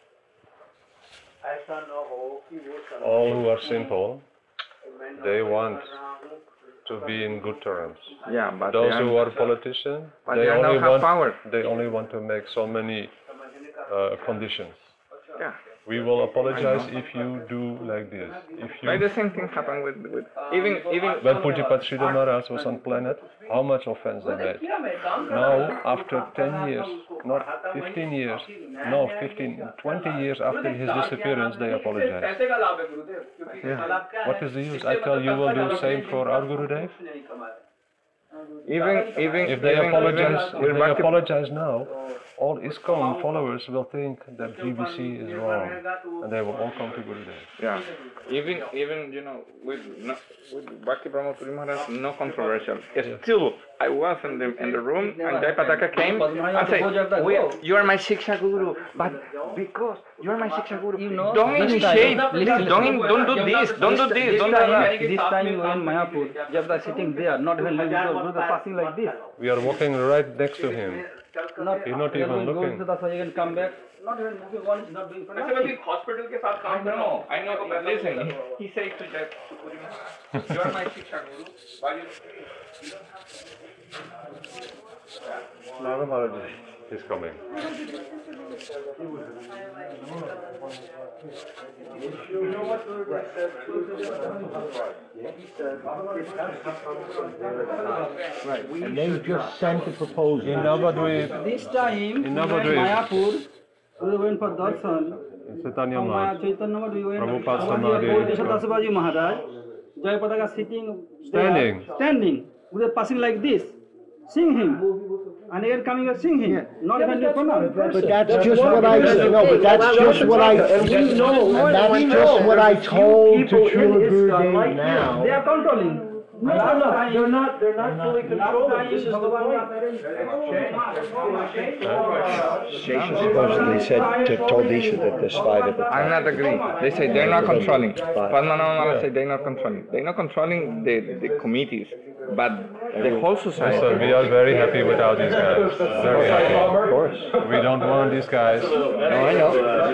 ऐसा न हो कि वो All who are simple, they want to be in good terms. Yeah, but those they who are- are politicians, but they they only don't have want power. they only want to make so many uh, conditions. Yeah. We will apologize if you do like this. If you Like the same thing happened with, with even even when Putipat Sridhar Maharaj was on planet, how much offense they made? Now, after ten years, not fifteen years, no, fifteen, twenty years after his disappearance, they apologize. पैसे का लाभ है गुरुदेव क्योंकि Yeah. What is the use? I tell you will do the same for our Gurudev. even even If they even, apologize, even if with they Bhakti- apologize now, all ISKCON followers will think that G B C is wrong, and they will all come to Gurudev. Yeah, even even you know with no, with Bhakti Pramod Puri Maharaj, no controversial. Still, I was in the in the room and Jai Pataka came and said, we, "You are my Shiksha Guru, but because you are my Shiksha Guru, don't initiate, please, don't in- don't do this, don't do this, don't do that." This time you were in Mayapur, Jabda sitting there, not even like this, Gurudev passing like this. We are walking right next to him. Not, He's not you even will go looking. to the Sajjan and come back. Not even moving, one is not doing for ऐसे मैं nothing. भी hospital के साथ काम कर रहा हूँ I know, but listen, he said to Jai to Puri Maharaj, "You are my Shiksha Guru, why you?" Nara Maharaj is coming. Right. And they just sent a proposal. In Navadvip, This time, In we went Navadvip. Mayapur, we went for darshan. in Chaitanya From Maya Math, Chaitanya Math, we went Prabhupada over Samadhi. here, Bodhisattva Shivaji Maharaj, Jai Pataka sitting there, Standing. standing, we are passing like this, sing him, and again coming and sing him, not even the pronoun. But that's just what I said. No, but that's just what I. And that's just what I told to Srila Gurudev now. They are controlling. No, no, no, they're not, they're not fully controlled, this is the point. Shesha supposedly said to told Isha that there's five at the time. I'm not agreeing. They say they're not controlling. Padmanabha Maharaj say they're not controlling. They're not controlling the, the committees, but the whole society. Listen, we are very happy without these guys. Very happy. Of course. We don't want these guys. No, I know.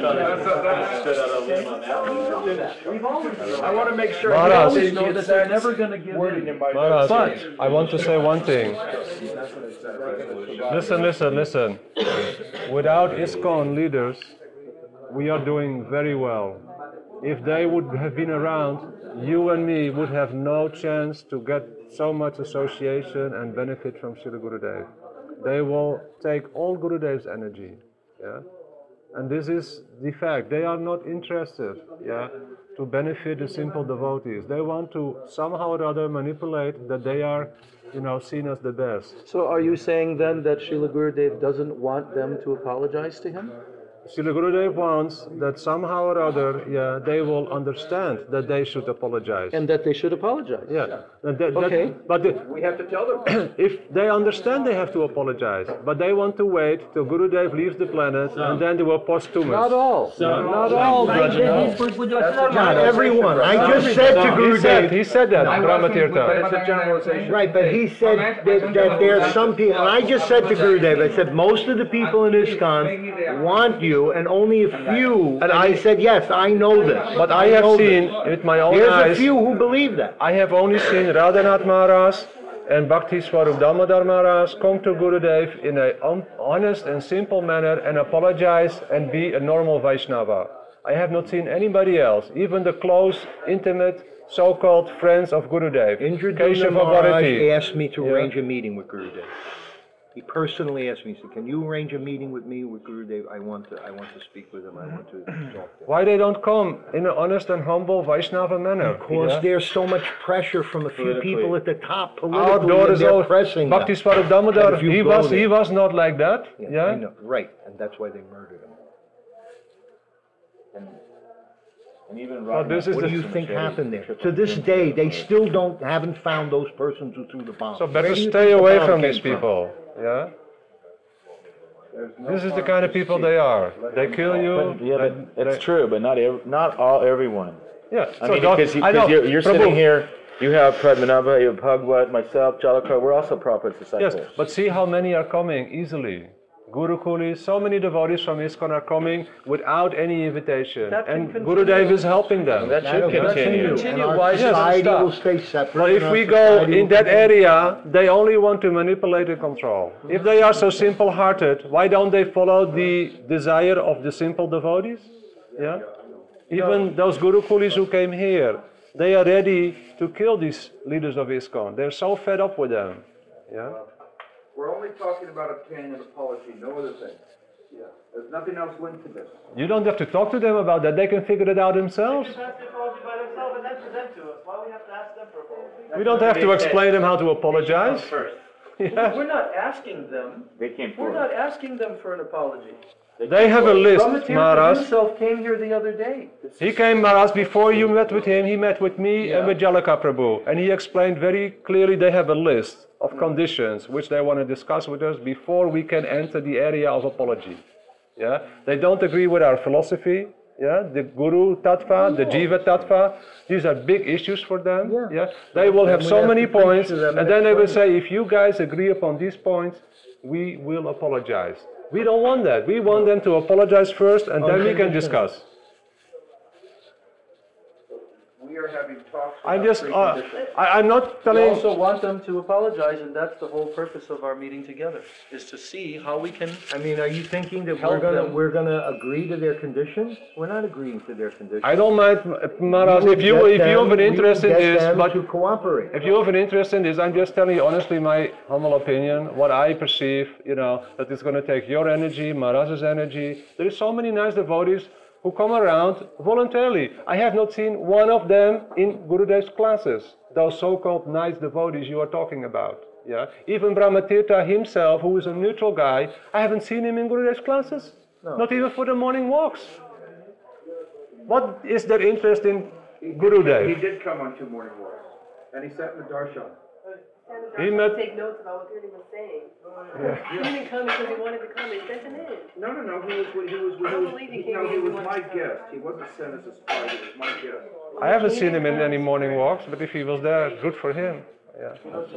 I want to make sure Maharaj. they know that they're never going to give in. Maharaj, I want to say one thing. Listen, listen, listen. Without ISKCON leaders, we are doing very well. If they would have been around, you and me would have no chance to get so much association and benefit from Srila Gurudev. They will take all Gurudev's energy. Yeah? And this is the fact. They are not interested, yeah, to benefit the simple devotees. They want to somehow or other manipulate that they are, you know, seen as the best. So are you saying then that Srila Gurudev doesn't want them to apologize to him? Srila Gurudev wants that somehow or other, yeah, they will understand that they should apologize. And that they should apologize? Yeah. That- that- that- Okay. but the, We have to tell them. if they understand they have to apologize, but they want to wait till Gurudev leaves the planet and then they will posthumous. Not all. Not all, Not everyone. I just said to He said, Gurudev. he said that, Brahmatirtha. It's a generalization. Right, but he said that, that there are some people, and I just said to Gurudev, I said, most of the people in ISKCON want you, and only a few, and I said, yes, I know this. But I have know seen this. with my own There's a eyes, few who believe that. I have only seen Radhanath Maharaj and Bhakti Swarup Damodar Maharaj come to Gurudev in a un- honest and simple manner and apologize and be a normal Vaishnava. I have not seen anybody else, even the close, intimate, so-called friends of Gurudev. Indradutta Keshava Maharaj Bharati. asked me to Yeah. arrange a meeting with Gurudev. He personally asked me, he said, can you arrange a meeting with me, with Gurudev? I want to, I want to speak with him, I want to talk to him. Why they don't come in an honest and humble Vaishnava manner? Because yeah? there's so much pressure from a few people at the top Our politically, door and is they're all pressing Bhakti them. Swarup Damodar, That if you he go was, there- he was not like that. Yeah, Yeah, I know, right, and that's why they murdered him. And, and even So this is What the do you think happened there? To this day, they still don't, haven't found those persons who threw the bomb. So better Where do you stay think the away bomb from came these people. Yeah. This is the kind of people they are. They kill you. But, yeah, they- but it's they- true, but not ev- not all everyone. Yeah. I so mean, don't- because you, I know. you're, you're Prabhu. sitting here, you have Padmanabha, you have Bhagwat, myself, Jalaka, we're also Prabhupada's disciples. Yes, but see how many are coming easily. Gurukulis, so many devotees from ISKCON are coming without any invitation. That can And continue. Gurudev is helping them. That should continue. And our society will stay separate. But if and our we go society in will that continue. area, they only want to manipulate and control. If they are so simple-hearted, why don't they follow the desire of the simple devotees? Yeah. Even those Gurukulis who came here, they are ready to kill these leaders of ISKCON. They're so fed up with them. Yeah. We're only talking about obtaining an apology, no other thing. Yeah. There's nothing else linked to this. You don't have to talk to them about that. They can figure it out themselves. We don't have to explain them how to apologize. Yeah. We're not asking them. They came We're not asking them for an apology. They have a list, Brahmatirtha Maharaj. himself came here the other day. He came, Maharaj, before you met with him, he met with me and with Jalaka Prabhu. And he explained very clearly they have a list of conditions which they want to discuss with us before we can enter the area of apology. Yeah? They don't agree with our philosophy. Yeah? The Guru Tattva, the Jiva Tattva. These are big issues for them. Yeah? They will have And we so have many to preach points, to them and and then they will explain say, if you guys agree upon these points, we will apologize. We don't want that. We want them to apologize first, and then we can discuss. We are having talks. I'm without just, uh, preconditions. I, I'm not We telling. also want them to apologize, and that's the whole purpose of our meeting together, is to see how we can. I mean, are you thinking that Help we're gonna, them. we're gonna agree to their conditions? We're not agreeing to their conditions. I don't mind, Maharaj, We if you will if get you have them- an we interest will in get this, them but to cooperate. if you have an interest in this, I'm just telling you honestly my humble opinion, what I perceive, you know, that it's going to take your energy, Maharaj's energy. There is so many nice devotees who come around voluntarily. I have not seen one of them in Gurudev's classes, those so-called nice devotees you are talking about. Yeah, even Brahmatirtha himself, who is a neutral guy, I haven't seen him in Gurudev's classes. No. Not even for the morning walks. What is their interest in Gurudev? He did come on two morning walks, and he sat in the darshan. He met. Take notes about what Guru was saying. Yeah. He didn't come because he wanted to come. He sent him in. No, no, no. He was. He was. He I don't was. believe he came No, here he was because my he wanted to come. guest. He wasn't sent as a spy. He was my guest. I haven't seen him in any morning walks, but if he was there, good for him. Yeah.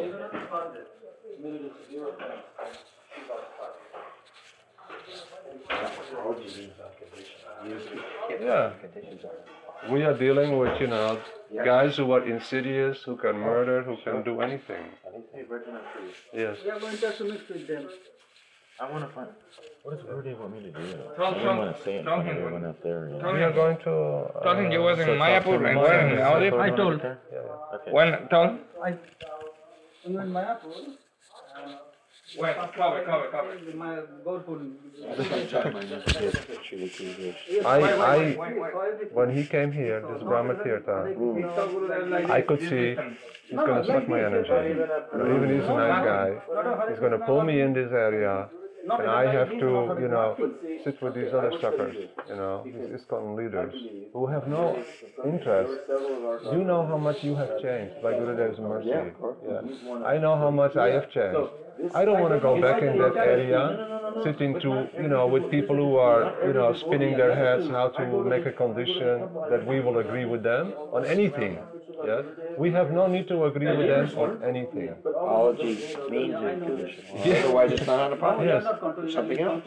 Yeah. We are dealing with, you know, guys who are insidious, who can murder, who can do anything. Yes. We are going to have to mix with them. I want to find. What does Gurudev want me to do? Tell I him- don't want to say it in tell front of him- everyone up there. You tell know? We are going to. Uh, Tell him you was in set up Mayapur some and where in money. Maldives? I told. Okay. When? Tell him. I, you in Mayapur? When? Cover, cover, cover. My Gaurpur. I, I, when he came here, this Brahmatirtha, I could see he's going to suck my energy. You know, even he's a nice guy. He's going to pull me in this area, and I have to, you know, sit with these other suckers, you know, these ISKCON leaders who have no interest. You know how much you have changed by Gurudev's mercy. Yeah. I know how much I have changed. I don't want to go back in that area, sitting to, you know, with people who are, you know, spinning their heads how to make a condition that we will agree with them on anything. Yes, we have no need to agree with them on anything. Apology means a condition. Yes. Otherwise, it's not an apology. Yes. It's something else.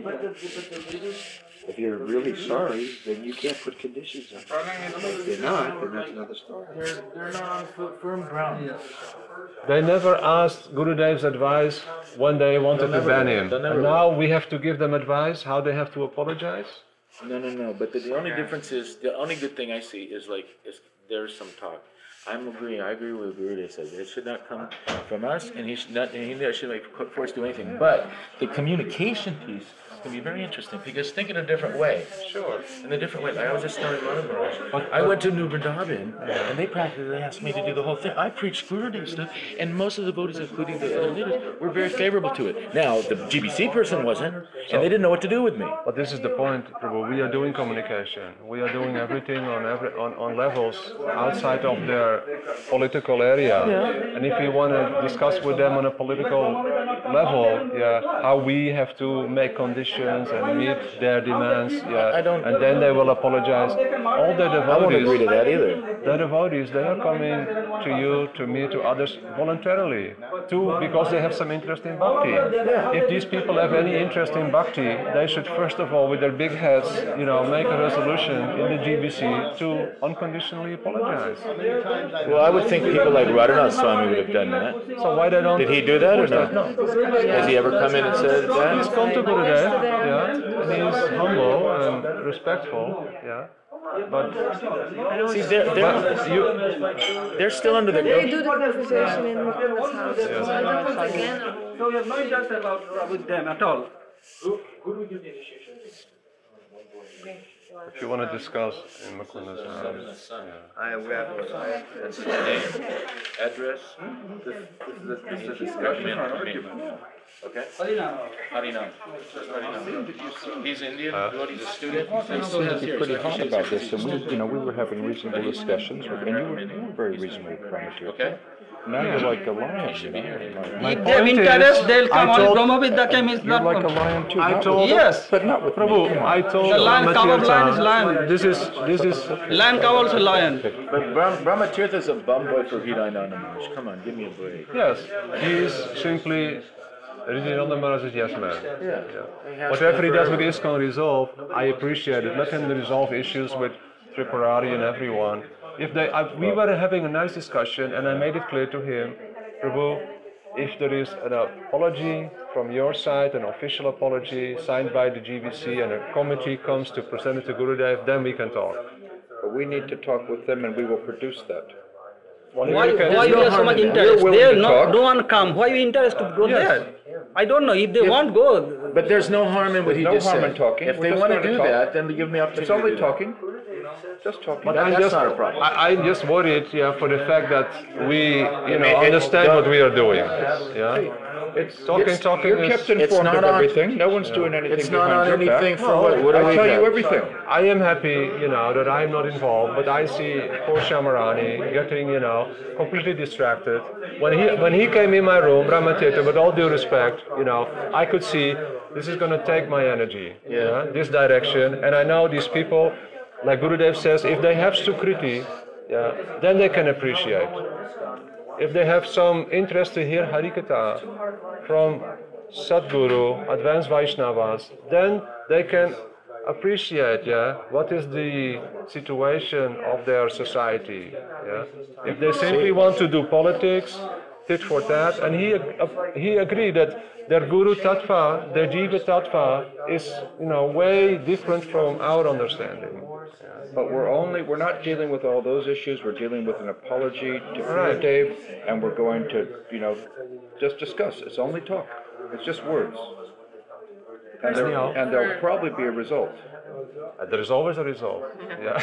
If you're really sorry, then you can't put conditions on it. If you're not, then that's another story. They're, they're not on f- firm ground. They never asked Gurudev's advice when they wanted They'll to never ban do. him. They'll never And do. now we have to give them advice how they have to apologize? No, no, no. But the, the only difference is the only good thing I see is like is there's some talk. I'm agreeing. I agree with Gurudev says it should not come from us, and he should not. And he should make force do anything. But the communication piece can be very interesting because think in a different way. Sure. In a different way. Like I was just telling Madam Maharaj, I went to New Vrindavan, and they practically asked me to do the whole thing. I preached Gurudev stuff, and most of the devotees, including the other leaders, were very favorable to it. Now the G B C person wasn't, and they didn't know what to do with me. But this is the point, Prabhu. We are doing communication. We are doing everything on every on, on levels outside of their political area. Yeah. And if we want to discuss with them on a political level, yeah, how we have to make conditions and meet their demands, yeah, I don't, and then they will apologize. All the devotees, I won't agree to that either. The devotees, they are coming to you, to me, to others voluntarily, too, because they have some interest in bhakti. Yeah. If these people have any interest in bhakti, they should first of all, with their big heads, you know, make a resolution in the G B C to unconditionally apologize. Well, I would think people like Radhanath Swami would have done that. So why they don't? Did he do that or not? No. Has he ever come in and said that? He's come to Gurudev, yeah, and he's humble and respectful, yeah. But see, they're, they're, you, they're still under the They do the conversation in Mukunda's house. So I don't think again. So you're not just about with them at all. If you want to discuss in Mukunda's house, yeah. I have, I have, that's his name, address, this, this, this is a discussion. Okay? Harinam. Harinam. Harinam. He's Indian, uh, he's a student. He seemed to be pretty hot about this, and we, you know, we were having reasonable discussions, and you were, you were very reasonably primitive. Okay. Now you're like a lion, you know. If they have interest, they'll come. Only Brahmavidya came is not. You're like a lion too. I told, yes, but not with Prabhu. me. I told the lion covered lion is lion. This is this is lion covers a lion. But Brahm, Brahmatirtha is a bum boy for Hridayananda Maharaj. Come on, give me a break. Yes, he is simply Hridayananda Maharaj's yes man. Yeah. yeah. Whatever he does with ISKCON Resolve, I appreciate it. Let him resolve issues with Tripurari and everyone. If they, I, we were having a nice discussion, and I made it clear to him, Prabhu, if there is an apology from your side, an official apology signed by the G B C, and a committee comes to present it to Gurudev, then we can talk. But we need to talk with them, and we will produce that. Why, why you have so much interest? There, no, no one come. Why you interest to go yes. there? I don't know. If they if, want, go. But there's no harm in what there's he no just harm said. In talking. If We're they want to do talk. that, then give me opportunity. It's only talking. Just talking. But that, I'm that's just, not a problem. I, I'm just worried, yeah, for the fact that we, you know, understand what we are doing. Yeah. It's talking, it's, talking. You're is, kept informed of everything. No one's yeah. doing anything. It's not on anything for no, what? What I we tell got? you everything. I am happy, you know, that I'm not involved, but I see poor Shamarani getting, you know, completely distracted. When he when he came in my room, Brahmatirtha, with all due respect, you know, I could see this is going to take my energy, yeah. yeah, this direction, and I know these people, like Gurudev says, if they have Sukriti, yeah, then they can appreciate. If they have some interest to hear Harikatha from Sadguru, advanced Vaishnavas, then they can appreciate, yeah, what is the situation of their society. Yeah. If they simply want to do politics, tit for tat, and he uh, he agreed that their Guru Tattva, their Jiva Tattva is, you know, way different from our understanding. But we're only, we're not dealing with all those issues, we're dealing with an apology to Gurudev, right. and we're going to, you know, just discuss. It's only talk. It's just words. And, there, and there'll probably be a result. Uh, there is always a result. Yeah.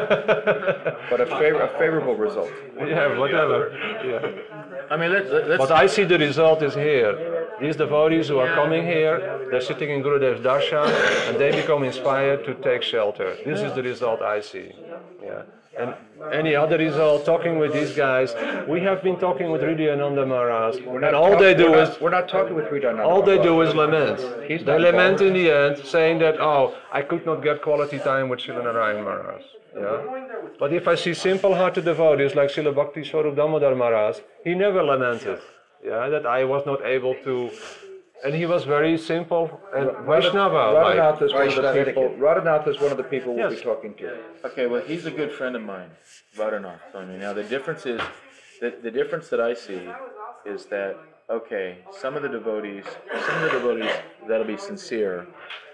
But a, favor, a favorable result. Yeah, whatever. Yeah. I mean, let's, let's. But I see the result is here. These devotees who are coming here, they're sitting in Gurudev's darshan, and they become inspired to take shelter. This is the result I see. Yeah. And any other result, talking with these guys, we have been talking with Hridayananda Maharaj, and all they do is... We're not talking with Hridayananda. All they do is lament. They lament in the end, saying that, oh, I could not get quality time with Srila Narayan Maharaj. Yeah? But if I see simple-hearted devotees like Srila Bhakti Swarup Damodar Maharaj, he never lamented, yeah, that I was not able to... And he was very simple and Vaishnava. Radhanath is one of the people. Radhanath is one of the people we'll yes. be talking to. Okay, well, he's a good friend of mine, Radhanath. I mean, now the difference is, the, the difference that I see is that, okay, some of the devotees, some of the devotees that'll be sincere,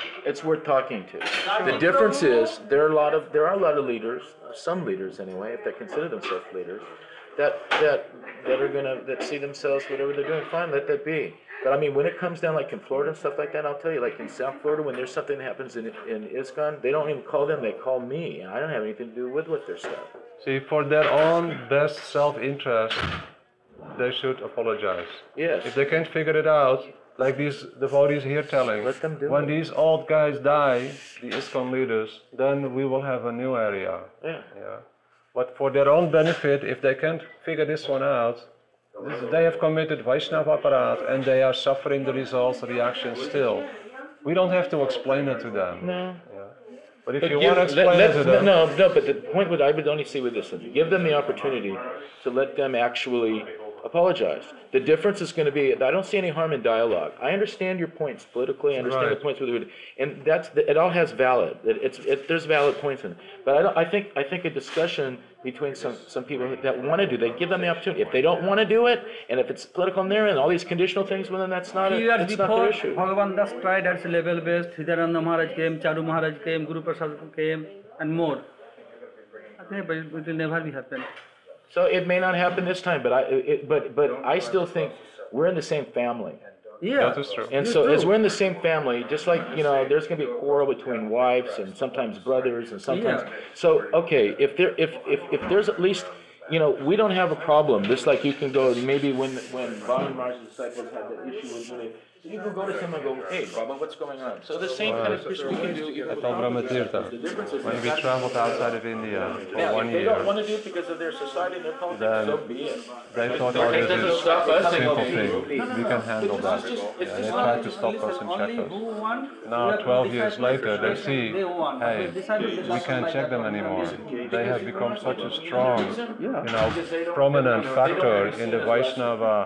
it's worth talking to. The difference is there are a lot of there are a lot of leaders, some leaders anyway, if they consider themselves leaders, that that that are gonna that see themselves whatever they're doing. Fine, let that be. But I mean, when it comes down like in Florida and stuff like that, I'll tell you, like in South Florida, when there's something that happens in in ISKCON, they don't even call them; they call me. I don't have anything to do with with their stuff. See, for their own best self-interest, they should apologize. Yes. If they can't figure it out, like these devotees here telling, let them do when it. these old guys die, the ISKCON leaders, then we will have a new area. Yeah. Yeah. But for their own benefit, if they can't figure this one out, this, they have committed Vaishnava aparat and they are suffering the results, reactions still. We don't have to explain it to them. No. Yeah. But if But you give- want to explain let- it to let- them, No, no, but the point would I would only see with this, give them the opportunity to let them actually apologize. The difference is going to be, I don't see any harm in dialogue. I understand your points politically, I understand Right. the points with, and that's, it all has valid, it, it's, it, there's valid points in it. But I don't, I think, I think a discussion between some, some people that want to do, they give them the opportunity. If they don't want to do it, and if it's political in there and all these conditional things, well then that's not, a, Years that's not before, their issue. Bhagavan Das tried at level based. Hidananda Maharaj came, Charu Maharaj came, Guru Prasad came, and more. I think, but it will never be happen. So it may not happen this time, but I, it, but, but I still think we're in the same family. Yeah. That is true. And so as we're in the same family, just like, you know, there's gonna be a quarrel between wives and sometimes brothers and sometimes, Yeah. so, okay, if there, if, if, if there's at least, you know, we don't have a problem, just like you can go, maybe when, when Baba Maharaj's disciples had that issue with Julie, you can go to someone and go, hey, Baba, what's going on? So the same kind of push we can do even at with Brahmatirtha, The difference is. when we traveled outside of India for Now, one if they don't year, wanna do it because of their society and their politics, then so be it. they thought, oh, It this doesn't is stop us. a simple thing, we can handle that. Yeah, they tried to stop us and check us. Now, twelve years later, they see, hey, we can't check them anymore. They have become such a strong, you know, prominent factor in the Vaishnava,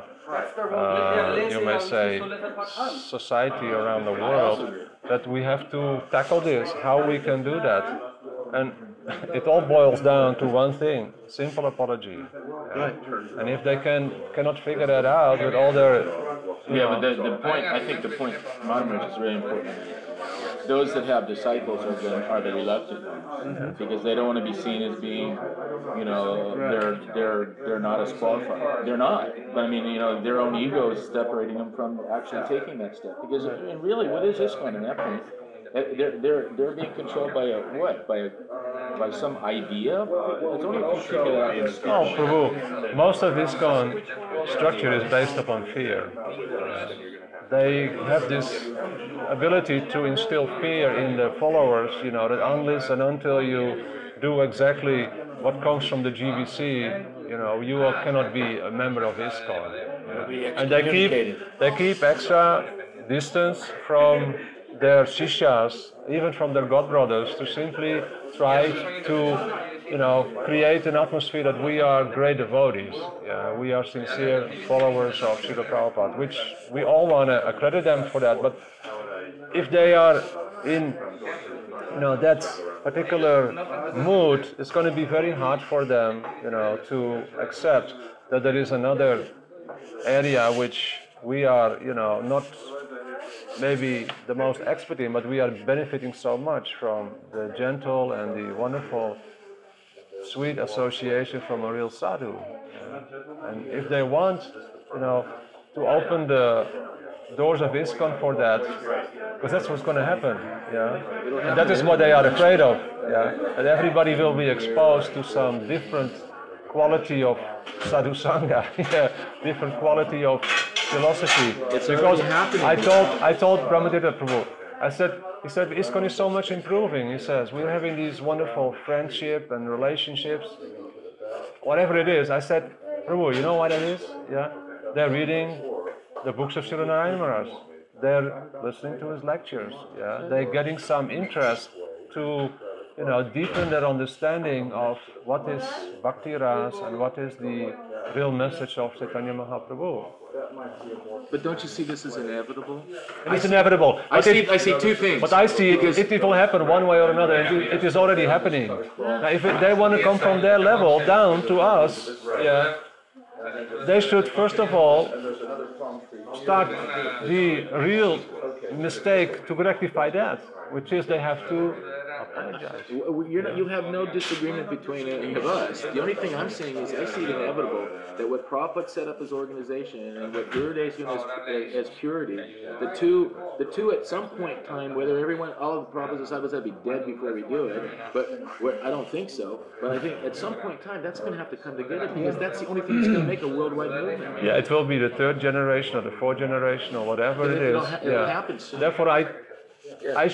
uh, you may say, society around the world, that we have to tackle this, how we can do that. And it all boils down to one thing, simple apology. Right. And if they can cannot figure that out with all their, you Yeah, know, but the, the point, I think the point, Maharaj is very important. Those that have disciples are the, are the reluctant ones, because they don't want to be seen as being, you know, they're, they're, they're not as qualified. They're not. But I mean, you know, their own ego is separating them from actually taking that step. Because, I mean, really, what is ISKCON at that point? They're, they're, they're being controlled by a, what? By a, by some idea? There's only a few people that are in Oh, Prabhu, most of ISKCON structure is based upon fear. They have this ability to instill fear in the followers, you know, that unless and until you do exactly what comes from the G B C, you know, you are, cannot be a member of ISKCON. Yeah. And they keep, they keep extra distance from their shishas, even from their godbrothers, to simply try to, you know, create an atmosphere that we are great devotees. Yeah, we are sincere followers of Srila Prabhupada, which we all want to accredit them for that. But if they are in, you know, that particular mood, it's going to be very hard for them, you know, to accept that there is another area which we are, you know, not maybe the most expert in, but we are benefiting so much from the gentle and the wonderful, sweet association from a real sadhu. Yeah. And if they want, you know, to open the doors of ISKCON for that, because that's what's going to happen. Yeah, and that is what they are afraid of. Yeah, and everybody will be exposed to some different quality of sadhu sangha, yeah, different quality of philosophy. It's because already happening. I told I told Brahmatirtha Prabhu, I said, he said, ISKCON is so much improving. He says, we're having these wonderful friendship and relationships, whatever it is. I said, Prabhu, you know what it is? Yeah, they're reading the books of Srila Narayana Maharaj. They're listening to his lectures. Yeah, they're getting some interest to, you know, deepen their understanding of what is Bhakti Ras and what is the real message of Chaitanya Mahaprabhu. But don't you see this as inevitable? It is inevitable. I But see, it- I see two things. But I see it, Because- it, it will happen one way or another. It, it is already happening. Now, if it, they want to come from their level down to us, yeah, they should first of all start the real mistake to rectify that, which is they have to apologize. You're not, you have no disagreement between any of us. The only thing I'm saying is I see it inevitable that what Prabhupada set up as organization and what Gurudev is doing as, as purity, the two, the two at some point in time, whether everyone, all of the Prabhupada's disciples have to be dead before we do it, but where, I don't think so. But I think at some point in time that's going to have to come together because that's the only thing that's going to make a worldwide movement. Yeah, it will be the third generation or the fourth generation or whatever it is. Ha- yeah. happen soon. Therefore, I, I,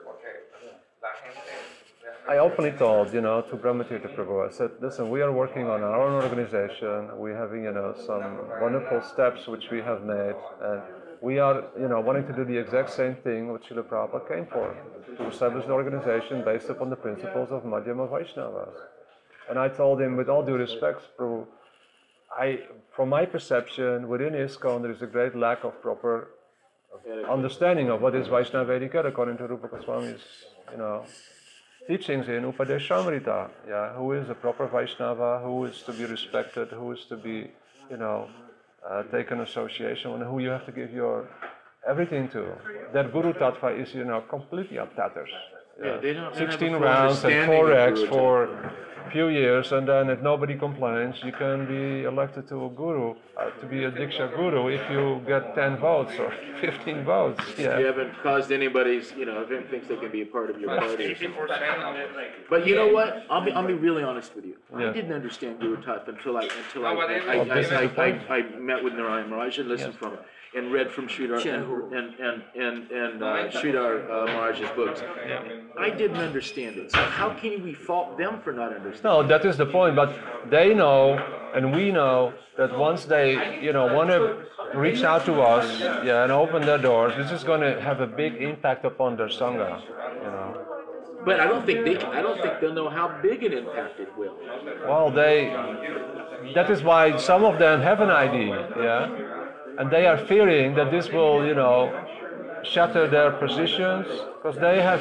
I openly told, you know, to Brahmatirtha Prabhu, I said, listen, we are working on our own organization. We're having, you know, some wonderful steps which we have made, and we are, you know, wanting to do the exact same thing what Srila Prabhupada came for, to establish an organization based upon the principles of Madhyama Vaishnavas. And I told him, with all due respect, Prabhu, I, from my perception, within ISKCON, there is a great lack of proper understanding of what is Vaishnava etiquette according to Rupa Goswami's, you know, teachings in Upadeshamrita. Yeah, who is a proper Vaishnava, who is to be respected, who is to be, you know, uh, taken association, and who you have to give your everything to. That Guru Tattva is, you know, completely up tatters. Yeah, Yeah. they don't- they don't have a sixteen full rounds and understanding four of eggs Guru for a few years, and then if nobody complains, you can be elected to a guru, uh, to be a Diksha guru if you get ten votes or fifteen votes. Yeah. You haven't caused anybody's, you know, if anyone thinks they can be a part of your party or something. But you know what? I'll be, I'll be really honest with you. I Yeah. didn't understand Guru Tattva until I, until I, No, but it- I, I, this is the I, point. I, I met with Narayan Maharaj and listened from him and read from Sridhar and, and, and, and, and uh, Sridhar uh, Maharaj's books. I didn't understand it. So how can we fault them for not understanding? No, that is the point. But they know, and we know that once they, you know, want to reach out to us, yeah, and open their doors, this is going to have a big impact upon their sangha, you know. But I don't think they can, I don't think they'll know how big an impact it will. Well, they, that is why some of them have an I D, yeah, and they are fearing that this will, you know, shatter their positions, because they have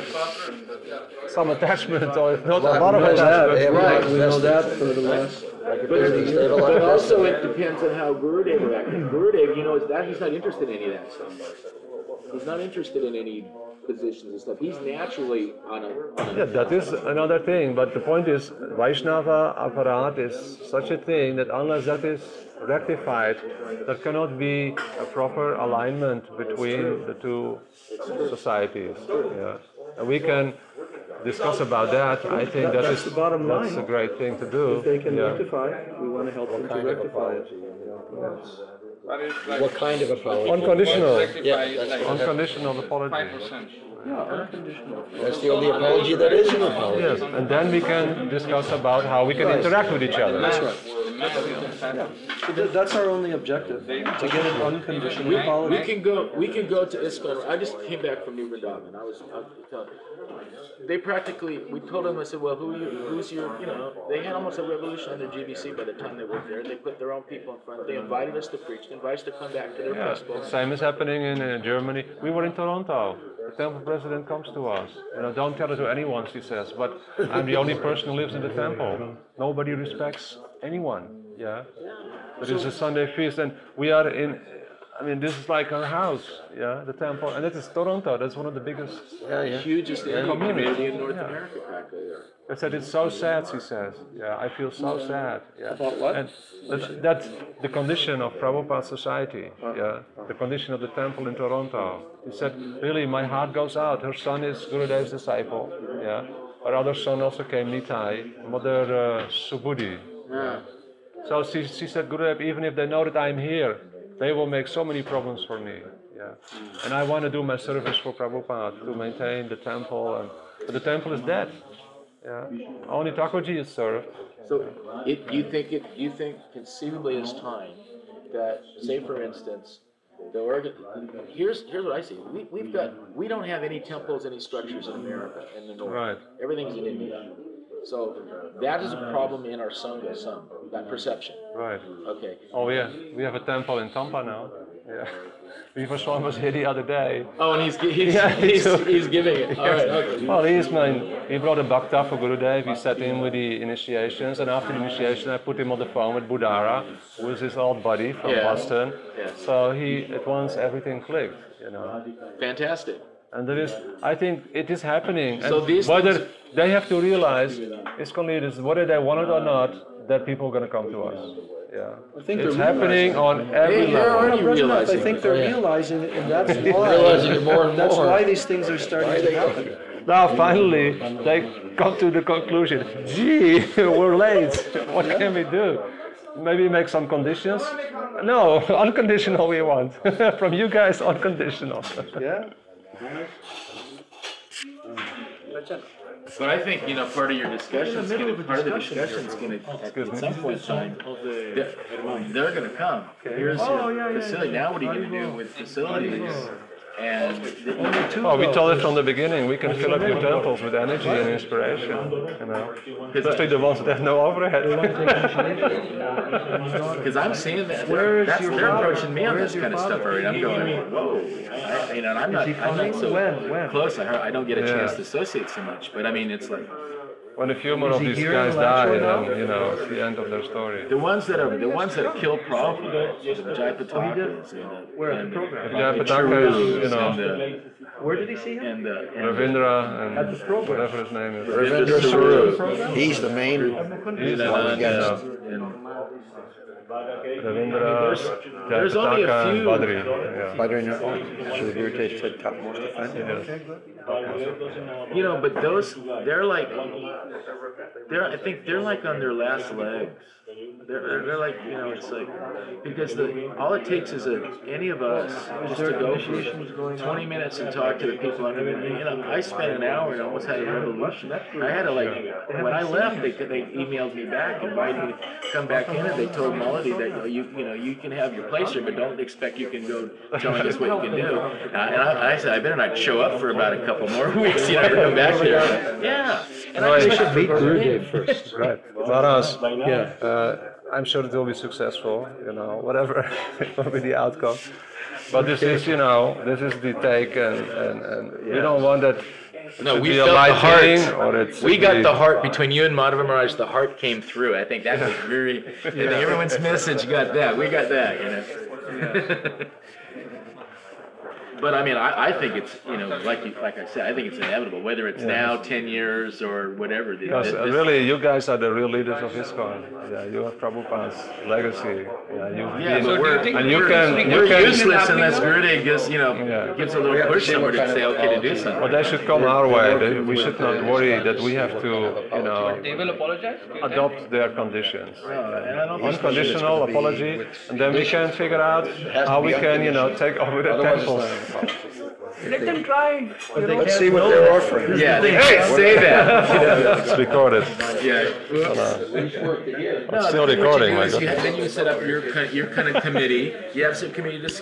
some attachment, or if not a lot of attachment. Right, we know that for the last. But, but also it depends on how Gurudev will act. Gurudev, you know, is that he's not interested in any of that stuff. He's not interested in any positions and stuff. He's naturally on a... On a Yeah, that is another thing, but the point is, Vaishnava aparat is such a thing that unless that is rectified, there cannot be a proper alignment between the two societies. Yeah. And we can discuss about that. I think that That's is the bottom line. that's a great thing to do. If they can Yeah. rectify it, we want to help them to rectify it. What kind of apology? Unconditional. Yeah, like- Unconditional apology. five percent. That's the only apology that is an apology. Yes, and then we can discuss about how we can interact with each other. That's right. So th- that's our only objective, to get an unconditional We, apology. we can go. We can go to ISKCON. I just came back from New Vrindavan. I was. I was telling, they practically. We told them. I said, "Well, who you? Who's your? You know." They had almost a revolution under G B C by the time they were there. They put their own people in front. They invited us to preach. They invited us to come back to their Yeah, festival. same is happening in uh, Germany. We were in Toronto. The temple president comes to us. You know, don't tell it to anyone, she says, but I'm the only person who lives in the temple. Nobody respects anyone. Yeah. But it's a Sunday feast, and we are in. I mean, this is like our house. Yeah, the temple, and that is Toronto. That's one of the biggest, hugest Indian community in North Yeah. America, practically. There. I said, it's so sad, she says. Yeah, I feel so sad. Yeah. About what? And that's, that's the condition of Prabhupada society. Yeah, the condition of the temple in Toronto. He said, really, my heart goes out. Her son is Gurudev's disciple. Yeah, her other son also came, Nitai, mother uh, Subudhi. Yeah. So she, she said, Gurudev, even if they know that I'm here, they will make so many problems for me. Yeah, and I want to do my service for Prabhupada to maintain the temple, and but the temple is dead. Yeah, only Thakurji is served. So, it, you think it? You think conceivably it's time that, say, for instance, the organ. Here's here's what I see. We we've got we don't have any temples, any structures in America in the north. Right. Everything's in India. So that is a problem in our sangha, some that perception. Right. Okay. Oh yeah, we have a temple in Tampa now. Yeah. Viverswan was here the other day. Oh, and he's he's Yeah, he's, so- he's giving it. All right. Okay. Well, he's my, he brought a bhakta for Gurudev. We sat in with the initiations, and after the initiation, I put him on the phone with Budara, who is his old buddy from Yeah. Boston. Yeah. So he, at once, everything clicked, you know. Fantastic. And there is, I think it is happening. So and these whether things- they have to realize, ISKCON leaders, whether they want it or not, that people are going to come to us. Yeah. I think It's they're happening on every They're level. already realizing. I think they're realizing it, and that's why. Realizing it more and That's more. why these things are starting to happen. Now, finally, they come to the conclusion, gee, we're late. What can we do? Maybe make some conditions? No, unconditional we want. From you guys, unconditional. Yeah. But I think, you know, part of your discussion is middle going of a to, part of the discussion discussion is going to, Excuse at me. some point in time, they're, they're going to come. Here's Oh, your yeah, yeah, facility. yeah. Now what are you going to do with facilities? And Oh, we told it from the beginning, we can fill up your temples with energy and inspiration, you know. Especially the ones that have no overhead. Because I'm seeing that, Where is that's, your they're father? approaching me on Where is this your kind of stuff father? already. I'm going, whoa. I, you know, and I'm not, Is he I'm not coming? so When? When? close. I, heard, I don't get a Yeah. chance to associate so much. But I mean, it's like, When a few more Is of he these here in guys Alachua die, now? then, you know, it's the end of their story. the ones that are, the ones that kill Prabhupada, the Jayapatakas, and the, Where? and The program? the Jayapataka is, you Charus, know, and the, Where did he see him? and the, and Ravindra At and the program. whatever his name is. Ravindra Saru. He's the main He's and, one uh, guest. and, Ravindra, there's only a Jayapataka, and few- Badri. Yeah. Badrinath. Sri Guru said topmost offender. you know, but those, they're like, they're, I think they're like on their last legs. They're, they're like, you know, it's like, because the, all it takes is a, any of us just to go for twenty minutes and talk to the people under the, you know, I spent an hour and almost had a revolution. I had to like, when I left, they, they emailed me back, invited me to come back in, and they told Melody that, you, you know, you can have your place here, but don't expect you can go telling us what you can do. Uh, and I, I said, I better not show up for about a couple more weeks, you know, to come back here. Yeah. And I Right. just Should meet Gurudev first. Right. Not us. Yeah. Uh, I'm sure it will be successful, you know, whatever will be the outcome. But this is, you know, this is the take, and, and, and we don't want that. No, to we be a felt the light heart. thing, or it We should got be- the heart between you and Madhava Maharaj. The heart came through. I think that was very. I think everyone's message got that. We got that. You know. But I mean, I, I think it's, you know, like you, like I said, I think it's inevitable. Whether it's Yeah. now, ten years, or whatever. the- Because the- uh, this- really, you guys are the real leaders of ISKCON. Yeah, you have Prabhupada's legacy. Yeah, you've Yeah, been, but we're, and you we're, can, we're you can, useless unless Gurudev gives, you know, gives a little push somewhere to say, okay, to do something. But they should come our way. They, we should not worry that we have to, you know, They will apologize. adopt their conditions. and I don't think Unconditional apology, and then we can figure out how we can, you know, take over the temples. Let them try. You know. Let's see what they're offering. Yeah, they can't say that. You know. It's recorded. Yeah. I'm No, still then what you recording, do my is you- God. Then you set up your kind, your kind of committee. You have some committee discussion.